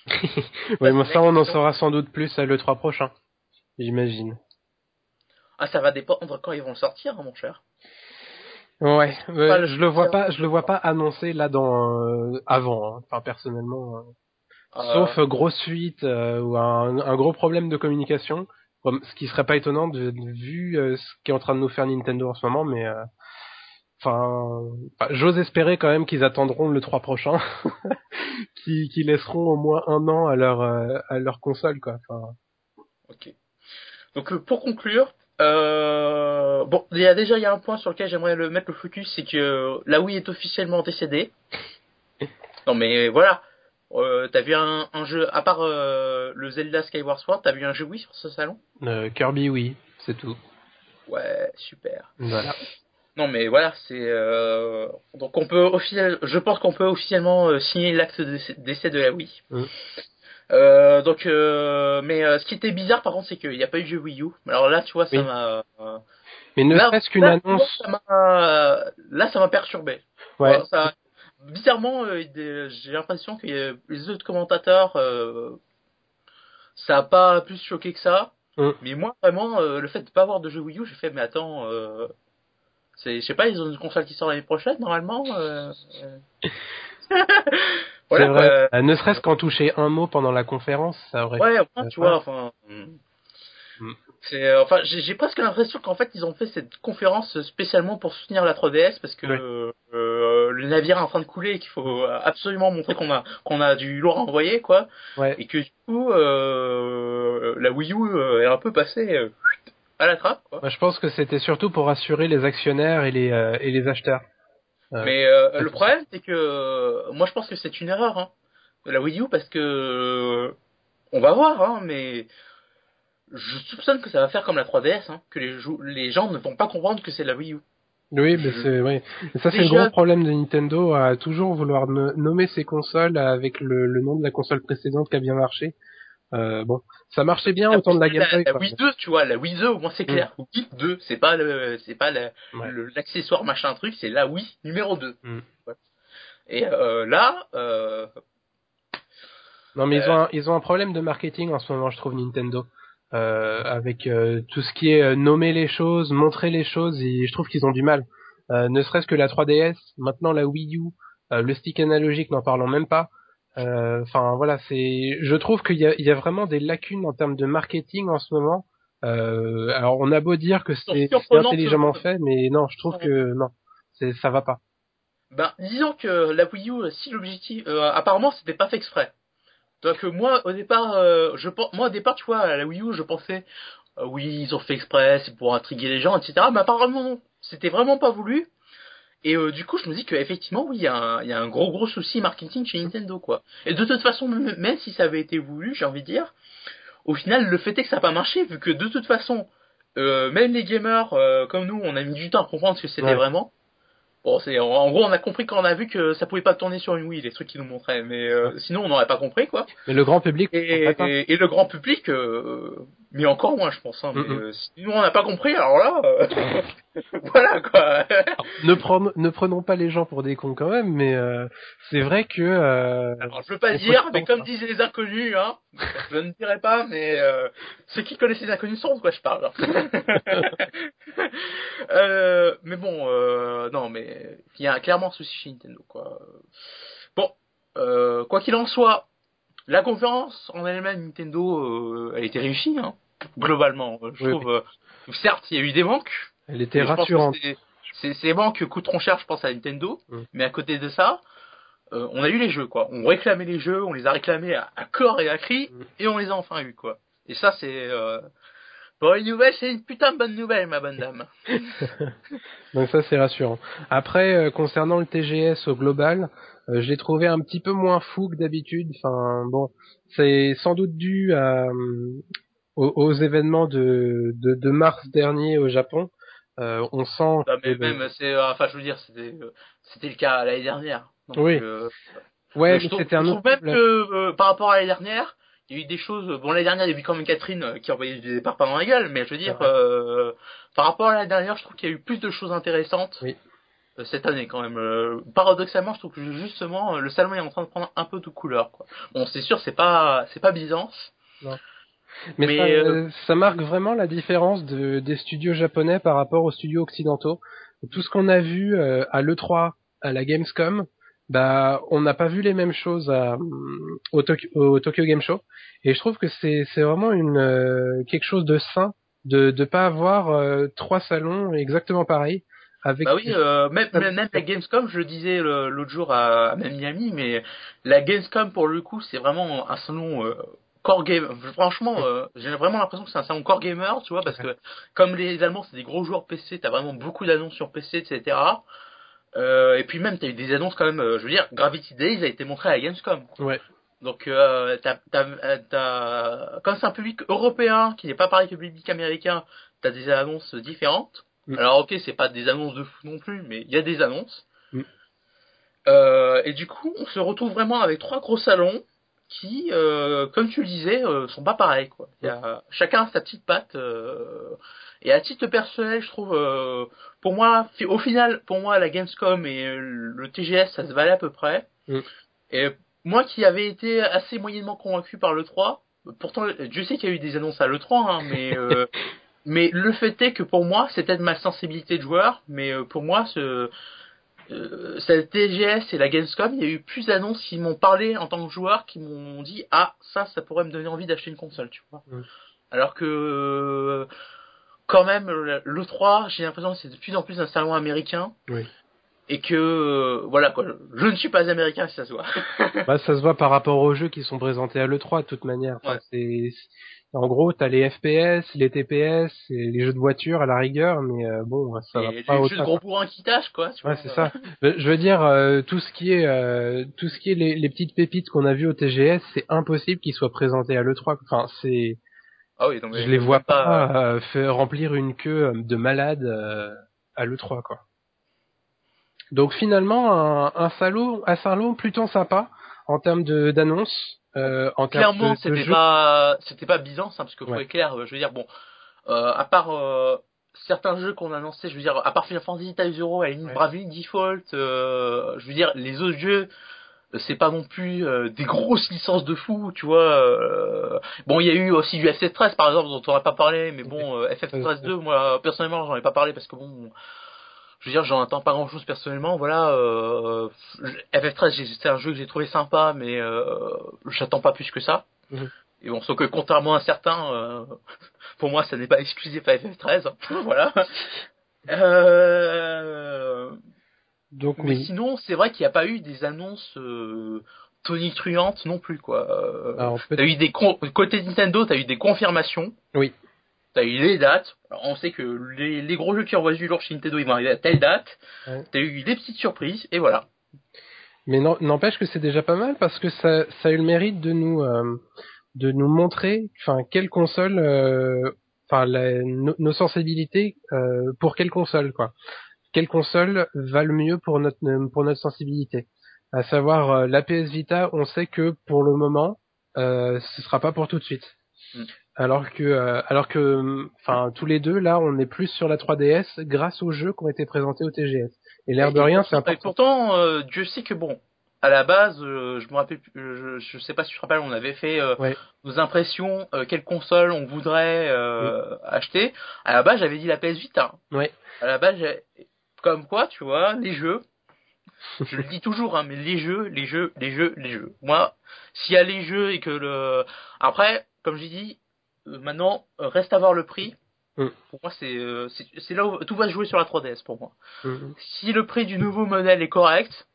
Oui, mais ça, on en saura sans doute plus à l'E trois prochain, j'imagine. Ah, ça va dépendre quand ils vont sortir, hein, mon cher. Ouais, euh, je le vois pas, je le vois pas annoncé là dans euh, avant. Hein. Enfin, personnellement, euh, euh... sauf euh, grosse fuite euh, ou un, un gros problème de communication, ce qui serait pas étonnant de, de vu euh, ce qu'est en train de nous faire Nintendo en ce moment, mais euh, enfin, j'ose espérer quand même qu'ils attendront le trois prochain, qui, qui laisseront au moins un an à leur euh, à leur console, quoi. Enfin... Ok. Donc euh, pour conclure. Euh, bon, il y a déjà il y a un point sur lequel j'aimerais le mettre le focus, c'est que la Wii est officiellement décédée. Non mais voilà, euh, t'as vu un, un jeu à part euh, le Zelda Skyward Sword, t'as vu un jeu Wii sur ce salon? euh, Kirby oui, c'est tout. Ouais, super. Voilà. Non mais voilà, c'est euh... donc on peut officiel, je pense qu'on peut officiellement euh, signer l'acte de décès de la Wii. Mm. Euh, donc, euh, mais euh, ce qui était bizarre par contre, c'est qu'il n'y a pas eu de jeu Wii U. Alors là, tu vois, ça oui. m'a. Euh, mais ne serait-ce qu'une là, annonce. Ça m'a, là, ça m'a perturbé. Ouais. Alors, ça, bizarrement, euh, j'ai l'impression que les autres commentateurs, euh, ça a pas plus choqué que ça. Mm. Mais moi, vraiment, euh, le fait de pas avoir de jeu Wii U, j'ai fait, mais attends, euh, c'est, je sais pas, ils ont une console qui sort l'année prochaine normalement. Euh, Voilà, c'est vrai. Euh, ne serait-ce qu'en toucher un mot pendant la conférence, ça aurait. Ouais, enfin, tu vois, enfin. Mm. C'est, euh, enfin, j'ai, j'ai presque l'impression qu'en fait ils ont fait cette conférence spécialement pour soutenir la trois D S parce que ouais. euh, euh, le navire est en train de couler et qu'il faut absolument montrer qu'on a qu'on a du lourd à envoyer, quoi. Ouais. Et que du coup, euh, la Wii U est un peu passée euh, à la trappe, quoi. Moi, je pense que c'était surtout pour rassurer les actionnaires et les euh, et les acheteurs. Euh, Mais euh, le problème, c'est que euh, moi, je pense que c'est une erreur hein, de la Wii U parce que euh, on va voir, hein, mais je soupçonne que ça va faire comme la trois D S, hein, que les, jou- les gens ne vont pas comprendre que c'est la Wii U. Oui, mais je... c'est oui. Et ça, Déjà... c'est le gros problème de Nintendo à toujours vouloir no- nommer ses consoles avec le, le nom de la console précédente qui a bien marché. Euh, bon, ça marchait bien la, au temps de la Game Boy. La, la Wii deux, tu vois, la Wii deux, au moins c'est clair. Mm. Wii deux, c'est pas le, c'est pas le, ouais. le, l'accessoire machin truc, c'est la Wii numéro deux. Mm. Ouais. Et euh, là, euh... non mais euh... ils ont un, ils ont un problème de marketing en ce moment, je trouve, Nintendo. Euh, avec euh, tout ce qui est euh, nommer les choses, montrer les choses, et je trouve qu'ils ont du mal. Euh, ne serait-ce que la trois D S, maintenant la Wii U, euh, le stick analogique, n'en parlons même pas. Enfin euh, voilà, c'est. Je trouve qu'il y a, il y a vraiment des lacunes en termes de marketing en ce moment. Euh, alors on a beau dire que c'est, c'est intelligemment fait, mais non, je trouve que non, c'est, ça va pas. Ben disons que la Wii U, si l'objectif, euh, apparemment c'était pas fait exprès. Donc moi au départ, euh, je moi au départ tu vois à la Wii U je pensais euh, oui ils ont fait exprès c'est pour intriguer les gens et cetera. Mais apparemment non, c'était vraiment pas voulu. Et euh, du coup je me dis que effectivement oui il y a un il y a un gros gros souci marketing chez Nintendo quoi. Et de toute façon même, même si ça avait été voulu j'ai envie de dire, au final le fait est que ça n'a pas marché vu que de toute façon euh, même les gamers euh, comme nous on a mis du temps à comprendre ce que c'était ouais. vraiment. Bon, c'est en, en gros, on a compris quand on a vu que ça pouvait pas tourner sur une Wii, les trucs qu'ils nous montraient, mais euh, sinon on n'aurait pas compris quoi. Mais le grand public. Et, et, et le grand public, euh, mais encore moins, je pense. Hein, mais mm-hmm. euh, sinon on n'a pas compris, alors là, euh, voilà quoi. Alors, ne, prenons, ne prenons pas les gens pour des cons quand même, mais euh, c'est vrai que. Euh, alors je veux pas dire, mais comme disaient les inconnus, hein, je ne dirais pas, mais euh, ceux qui connaissent les inconnus sont de quoi je parle. euh, mais bon, euh, non, mais il y a clairement un souci chez Nintendo, quoi. Bon, euh, quoi qu'il en soit, la conférence en elle-même Nintendo, euh, elle était réussie, hein, globalement. Je oui, trouve, oui. Euh, certes, il y a eu des manques. Elle était rassurante. C'est, c'est, ces manques coûteront cher, je pense, à Nintendo. Mm. Mais à côté de ça, euh, on a eu les jeux, quoi. On réclamait les jeux, on les a réclamés à, à corps et à cri, mm. et on les a enfin eu, quoi. Et ça, c'est... Euh, Pour une nouvelle, c'est une putain de bonne nouvelle, ma bonne dame. Donc ça, c'est rassurant. Après, euh, concernant le T G S au global, euh, je l'ai trouvé un petit peu moins fou que d'habitude. Enfin, bon, c'est sans doute dû à, euh, aux, aux événements de, de, de mars dernier au Japon. Euh, on sent... Non, mais même, le... c'est, enfin, je veux dire, c'était, c'était le cas l'année dernière. Donc, oui. Euh, ouais, je trouve, c'était un je autre trouve même que, euh, par rapport à l'année dernière, il y a eu des choses. Bon, l'année dernière, il y a eu quand même Catherine qui envoyait des parpaings dans la gueule, mais je veux dire, euh, par rapport à l'année dernière, je trouve qu'il y a eu plus de choses intéressantes. Oui. cette année quand même. Euh, paradoxalement, je trouve que justement le salon est en train de prendre un peu de couleur, quoi. Bon, c'est sûr, c'est pas c'est pas Byzance. Non. Mais, Mais ça, euh... ça marque vraiment la différence de, des studios japonais par rapport aux studios occidentaux. Tout ce qu'on a vu euh, à l'E trois, à la Gamescom, bah, on n'a pas vu les mêmes choses à, au, Tokyo, au Tokyo Game Show. Et je trouve que c'est, c'est vraiment une, euh, quelque chose de sain de ne pas avoir euh, trois salons exactement pareils. Avec... Bah oui, euh, même, même la Gamescom, je le disais le, l'autre jour à, à Miami, mais la Gamescom, pour le coup, c'est vraiment un salon... Euh, core game, franchement, euh, j'ai vraiment l'impression que c'est un salon core gamer, tu vois, parce que comme les Allemands, c'est des gros joueurs P C, t'as vraiment beaucoup d'annonces sur P C, et cetera. Euh, et puis même, t'as eu des annonces quand même, euh, je veux dire, Gravity Days a été montré à la Gamescom. Ouais. Donc, euh, t'as, t'as, t'as, comme c'est un public européen qui n'est pas pareil que le public américain, t'as des annonces différentes. Mm. Alors, ok, c'est pas des annonces de fou non plus, mais il y a des annonces. Mm. Euh, et du coup, on se retrouve vraiment avec trois gros salons qui, euh, comme tu le disais, euh, sont pas pareils, quoi. Il y a, chacun a sa petite patte. Euh, et à titre personnel, je trouve, euh, pour moi, au final, pour moi, la Gamescom et le T G S, ça se valait à peu près. Mm. Et moi, qui avais été assez moyennement convaincu par l'E trois, pourtant, je sais qu'il y a eu des annonces à l'E trois, hein, mais euh, mais le fait est que pour moi, c'est peut-être ma sensibilité de joueur, mais euh, pour moi, ce Euh, cette T G S et la Gamescom, il y a eu plus d'annonces qui m'ont parlé en tant que joueur, qui m'ont dit ah ça, ça pourrait me donner envie d'acheter une console, tu vois. Mm. Alors que euh, quand même l'E trois, j'ai l'impression que c'est de plus en plus un salon américain. Oui. Et que euh, voilà quoi, je ne suis pas américain si ça se voit. Bah ça se voit par rapport aux jeux qui sont présentés à l'E trois de toute manière. Enfin, ouais. c'est, en gros, t'as les F P S, les T P S, et les jeux de voiture à la rigueur, mais euh, bon, ça et va les pas jeux de gros bourrins qui tâchent quoi. Tu ouais, vois, c'est ça. Je veux dire, euh, tout ce qui est, euh, tout ce qui est les, les petites pépites qu'on a vues au T G S, c'est impossible qu'ils soient présentés à l'E trois. Enfin, c'est, ah oui, non, mais je les vois pas, pas euh, faire remplir une queue de malade euh, à l'E trois quoi. Donc finalement, un, un salon, un salon plutôt sympa en termes de d'annonces. Euh, en Clairement, de, c'était de pas, c'était pas Byzance, hein, parce que faut ouais. être clair. Je veux dire, bon, euh, à part euh, certains jeux qu'on a annoncés, je veux dire, à part Final Fantasy Type Zero, à la limite ouais. Bravely Default, euh, je veux dire, les autres jeux, c'est pas non plus euh, des grosses licences de fou, tu vois. Euh... Bon, il y a eu aussi du F F treize par exemple, dont on n'a pas parlé, mais bon, euh, F F treize deux, moi personnellement, j'en ai pas parlé parce que bon. Je veux dire, j'en attends pas grand chose personnellement, voilà, euh, F F treize, c'est un jeu que j'ai trouvé sympa, mais euh, j'attends pas plus que ça. Mmh. Et bon, sauf que contrairement à certains, euh, pour moi, ça n'est pas exclusif à F F treize, voilà. Euh, Donc mais oui. sinon, c'est vrai qu'il n'y a pas eu des annonces euh, tonitruantes non plus, quoi. Alors, t'as eu des con- côté Nintendo, t'as eu des confirmations. Oui. T'as eu les dates. Alors, on sait que les, les gros jeux qui envoient du lourd chez Nintendo, ils vont arriver à telle date. Ouais. T'as eu des petites surprises, et voilà. Mais non, n'empêche que c'est déjà pas mal, parce que ça, ça a eu le mérite de nous, euh, de nous montrer, enfin, quelle console, enfin, euh, nos, nos sensibilités, euh, pour quelle console, quoi. Quelle console va le mieux pour notre, pour notre sensibilité. À savoir, euh, la P S Vita, on sait que, pour le moment, euh, ce sera pas pour tout de suite. Mm. Alors que, euh, alors que, enfin, tous les deux là, on est plus sur la trois D S grâce aux jeux qui ont été présentés au T G S. Et l'air de rien, c'est important. Et pourtant, euh, Dieu sait que bon, à la base, euh, je me rappelle, je, je sais pas si tu te rappelles, on avait fait euh, ouais. nos impressions, euh, quelle console on voudrait euh, oui. acheter. À la base, j'avais dit la P S Vita. Ouais. À la base, j'ai... comme quoi, tu vois, les jeux. Je le dis toujours, hein, mais les jeux, les jeux, les jeux, les jeux. Moi, s'il y a les jeux et que le, après, comme j'ai dit. Maintenant, reste à voir le prix. Mm. Pour moi, c'est, c'est c'est là où tout va se jouer sur la trois D S pour moi. Mm. Si le prix du nouveau modèle est correct,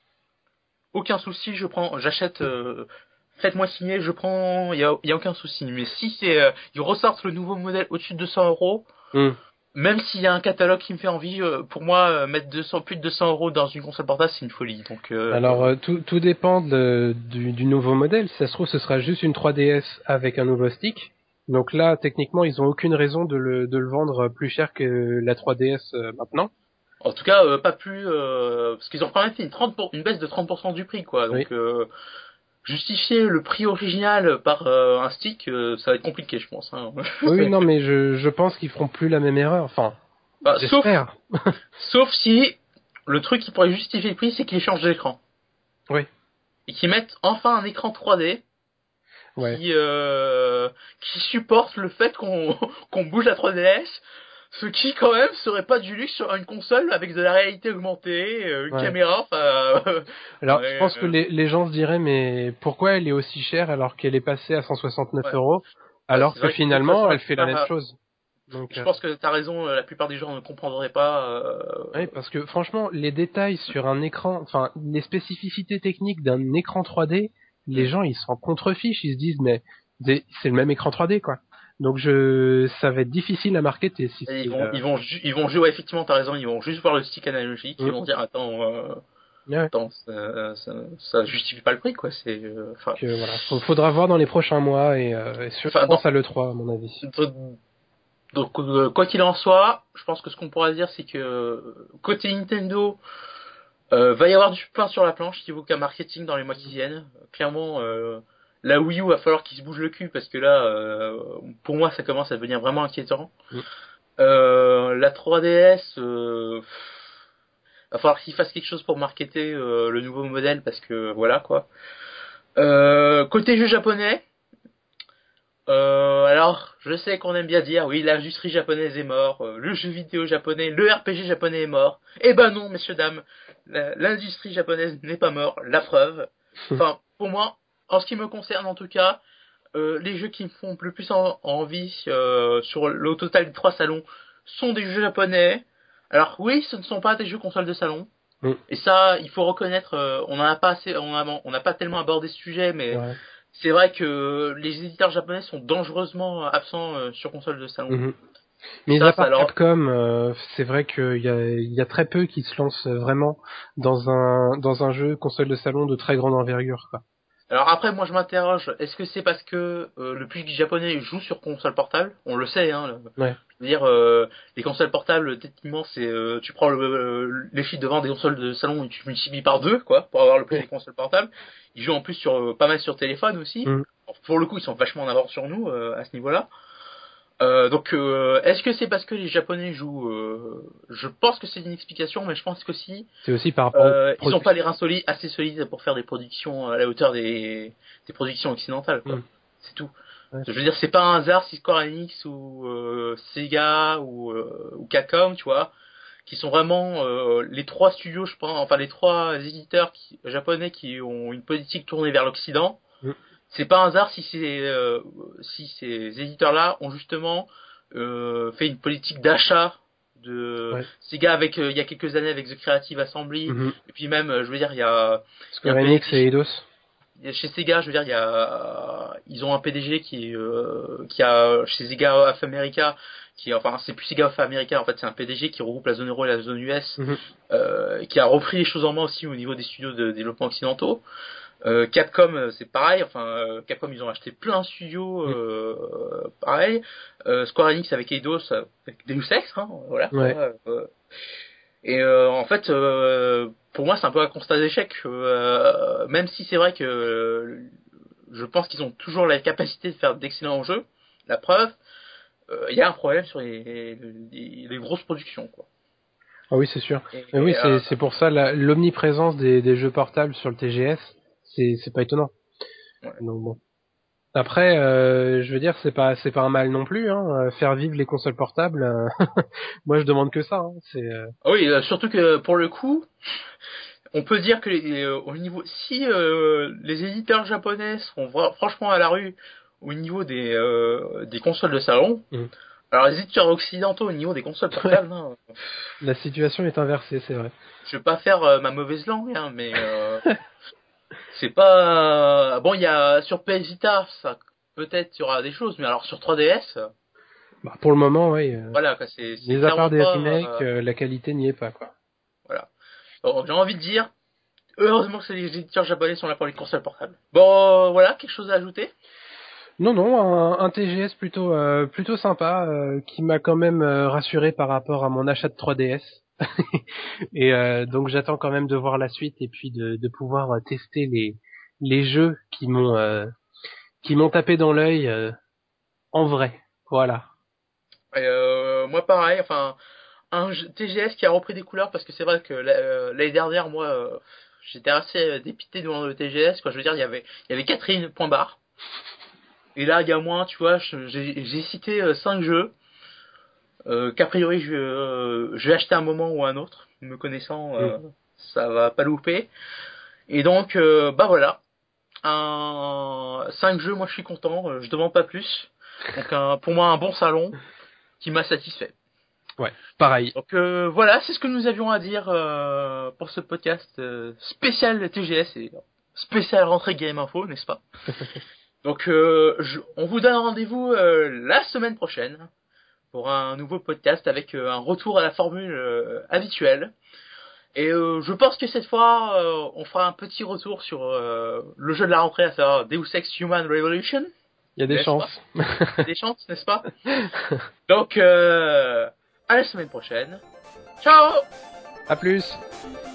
aucun souci, je prends, j'achète. Euh, faites-moi signer, je prends. Il y a, y a aucun souci. Mais si c'est, euh, ils ressortent le nouveau modèle au-dessus de deux cents euros, mm. même s'il y a un catalogue qui me fait envie, euh, pour moi, euh, mettre deux cents, plus de deux cents euros dans une console portable, c'est une folie. Donc. Euh, Alors euh, tout tout dépend de, du, du nouveau modèle. Si ça se trouve, ce sera juste une trois D S avec un nouveau stick. Donc là, techniquement, ils ont aucune raison de le, de le vendre plus cher que la trois D S euh, maintenant. En tout cas, euh, pas plus, euh, parce qu'ils ont quand même fait une, trente pour, une baisse de trente pour cent du prix, quoi. Donc, oui. euh, justifier le prix original par euh, un stick, euh, ça va être compliqué, je pense. Hein. Oui, non, mais je, je pense qu'ils feront plus la même erreur. Enfin, bah, j'espère. Sauf, sauf si le truc qui pourrait justifier le prix, c'est qu'ils changent d'écran. Oui. Et qu'ils mettent enfin un écran trois D ouais. qui, euh, qui supporte le fait qu'on, qu'on bouge la trois D S, ce qui quand même serait pas du luxe sur une console avec de la réalité augmentée, une ouais. caméra, enfin... Euh, alors, ouais, je pense euh... que les, les gens se diraient, mais pourquoi elle est aussi chère alors qu'elle est passée à cent soixante-neuf ouais. euros, alors ouais, que finalement, que elle fait la même chose. Donc, je euh... pense que t'as raison, la plupart des gens ne comprendraient pas. Euh... Oui, parce que franchement, les détails sur un écran, enfin, les spécificités techniques d'un écran trois D, les gens, ils s'en contrefichent, ils se disent, mais c'est le même écran trois D, quoi. Donc, je, ça va être difficile à marquer. Si ils, vont, euh... ils vont, ils vont jouer, ouais, effectivement, t'as raison, ils vont juste voir le stick analogique, mmh. ils vont dire, attends, euh... ouais. attends, ça, ça, ça justifie pas le prix, quoi. C'est, euh... enfin. Donc, euh, voilà. Faudra voir dans les prochains mois et, euh, et sur, enfin, je pense dans... à l'E trois, à mon avis. Donc, euh, quoi qu'il en soit, je pense que ce qu'on pourra dire, c'est que euh, côté Nintendo, euh, va y avoir du pain sur la planche niveau qu'un marketing dans les mois qui viennent. Clairement, euh, la Wii U va falloir qu'ils se bougent le cul parce que là, euh, pour moi, ça commence à devenir vraiment inquiétant. Mmh. Euh, la trois D S, euh, va falloir qu'ils fassent quelque chose pour marketer euh, le nouveau modèle parce que voilà quoi. Euh, côté jeu japonais. Euh, alors, je sais qu'on aime bien dire, oui, l'industrie japonaise est morte, euh, le jeu vidéo japonais, le R P G japonais est mort. Eh ben non, messieurs, dames, l'industrie japonaise n'est pas morte, la preuve. Enfin, pour moi, en ce qui me concerne en tout cas, euh, les jeux qui me font le plus en, envie euh, sur le total des trois salons sont des jeux japonais. Alors oui, ce ne sont pas des jeux consoles de salon. Mm. Et ça, il faut reconnaître, euh, on n'a pas assez, on a, on n'a pas tellement abordé ce sujet, mais... Ouais. C'est vrai que les éditeurs japonais sont dangereusement absents euh, sur console de salon. Mmh. Mais à part alors... Capcom, euh, c'est vrai qu'il y a, il y a très peu qui se lancent vraiment dans un dans un jeu console de salon de très grande envergure, quoi. Alors après, moi je m'interroge, est-ce que c'est parce que euh, le public japonais joue sur console portable ? On le sait, hein. Le... Ouais. Je veux dire, euh, les consoles portables, techniquement, c'est euh, tu prends le, euh, les chiffres de vente des consoles de salon et tu multiplies par deux, quoi, pour avoir le prix des consoles portables. Ils jouent en plus sur euh, pas mal sur téléphone aussi. Mm. Alors, pour le coup, ils sont vachement en avance sur nous euh, à ce niveau-là. Euh, donc, euh, est-ce que c'est parce que les Japonais jouent euh, Je pense que c'est une explication, mais je pense que si. C'est aussi par rapport. Euh, ils n'ont pas les reins solides, assez solides pour faire des productions à la hauteur des, des productions occidentales, quoi. Mm. C'est tout. Ouais. Je veux dire, c'est pas un hasard si Square Enix ou euh, Sega ou, euh, ou Capcom, tu vois, qui sont vraiment euh, les trois studios, je pense, enfin les trois éditeurs qui, japonais qui ont une politique tournée vers l'Occident. Mm. C'est pas un hasard si ces euh, si ces éditeurs-là ont justement euh, fait une politique d'achat de ouais. Sega avec euh, il y a quelques années avec The Creative Assembly, mm-hmm. et puis même, je veux dire, il y a Square Enix et Eidos. Chez Sega, je veux dire, il y a, ils ont un P D G qui, euh, qui a, chez Sega of America, qui, enfin, c'est plus Sega of America, en fait, c'est un P D G qui regroupe la zone euro et la zone U S, mm-hmm. euh, qui a repris les choses en main aussi au niveau des studios de développement occidentaux. Euh, Capcom, c'est pareil, enfin, euh, Capcom, ils ont acheté plein de studios, euh, mm. pareil. Euh, Square Enix avec Eidos, avec Deus Ex, hein, voilà. Ouais. Euh, et euh, en fait, euh, pour moi, c'est un peu un constat d'échec. Euh, même si c'est vrai que euh, je pense qu'ils ont toujours la capacité de faire d'excellents jeux. La preuve, il euh, y a un problème sur les, les, les grosses productions, quoi. Ah oui, c'est sûr. Et, Mais oui, euh, c'est pour ça la, l'omniprésence des, des jeux portables sur le T G S, c'est c'est pas étonnant. Ouais. Donc bon. Après, euh, je veux dire, c'est pas c'est pas un mal non plus, hein. Faire vivre les consoles portables. Euh, moi, je demande que ça. Hein. C'est. Euh... Oui, euh, surtout que pour le coup, on peut dire que les, euh, au niveau, si euh, les éditeurs japonais sont vra- franchement à la rue au niveau des euh, des consoles de salon, mmh. alors les éditeurs occidentaux au niveau des consoles portables, ouais. hein, la situation est inversée, c'est vrai. Je veux pas faire euh, ma mauvaise langue, hein, mais. Euh... C'est pas bon, il y a sur P S Vita, ça peut-être il y aura des choses, mais alors sur trois D S. Bah pour le moment, oui. Euh, voilà, quoi, c'est. c'est les à part des remakes, euh, la qualité n'y est pas, quoi. Voilà. Bon, j'ai envie de dire, heureusement que les éditeurs japonais sont là pour les consoles portables. Bon, voilà, quelque chose à ajouter ? Non, non, un, un T G S plutôt, euh, plutôt sympa, euh, qui m'a quand même euh, rassuré par rapport à mon achat de trois D S. Et euh, donc j'attends quand même de voir la suite et puis de, de pouvoir tester les les jeux qui m'ont euh, qui m'ont tapé dans l'œil euh, en vrai. Voilà. Et euh, moi pareil. Enfin, un T G S qui a repris des couleurs, parce que c'est vrai que l'année dernière, moi, euh, j'étais assez dépité devant le T G S. Quoi, je veux dire, il y avait, il y avait Catherine, point barre. Et là, il y a moins, tu vois, j'ai, j'ai cité euh, cinq jeux euh, qu'a priori je, euh, je vais acheter un moment ou un autre, me connaissant, euh, mmh. ça va pas louper. Et donc, euh, bah voilà, un cinq jeux, moi je suis content, euh, je demande pas plus. Donc un, pour moi un bon salon qui m'a satisfait. Ouais, pareil. Donc euh, voilà, c'est ce que nous avions à dire euh, pour ce podcast euh, spécial T G S et spécial rentrée Game Info, n'est-ce pas? Donc euh, je, on vous donne rendez-vous euh, la semaine prochaine pour un nouveau podcast avec euh, un retour à la formule euh, habituelle. Et euh, je pense que cette fois, euh, on fera un petit retour sur euh, le jeu de la rentrée, à savoir Deus Ex Human Revolution. Il y a des chances. Il y a des chances, n'est-ce pas? Donc, euh, à la semaine prochaine. Ciao! À plus!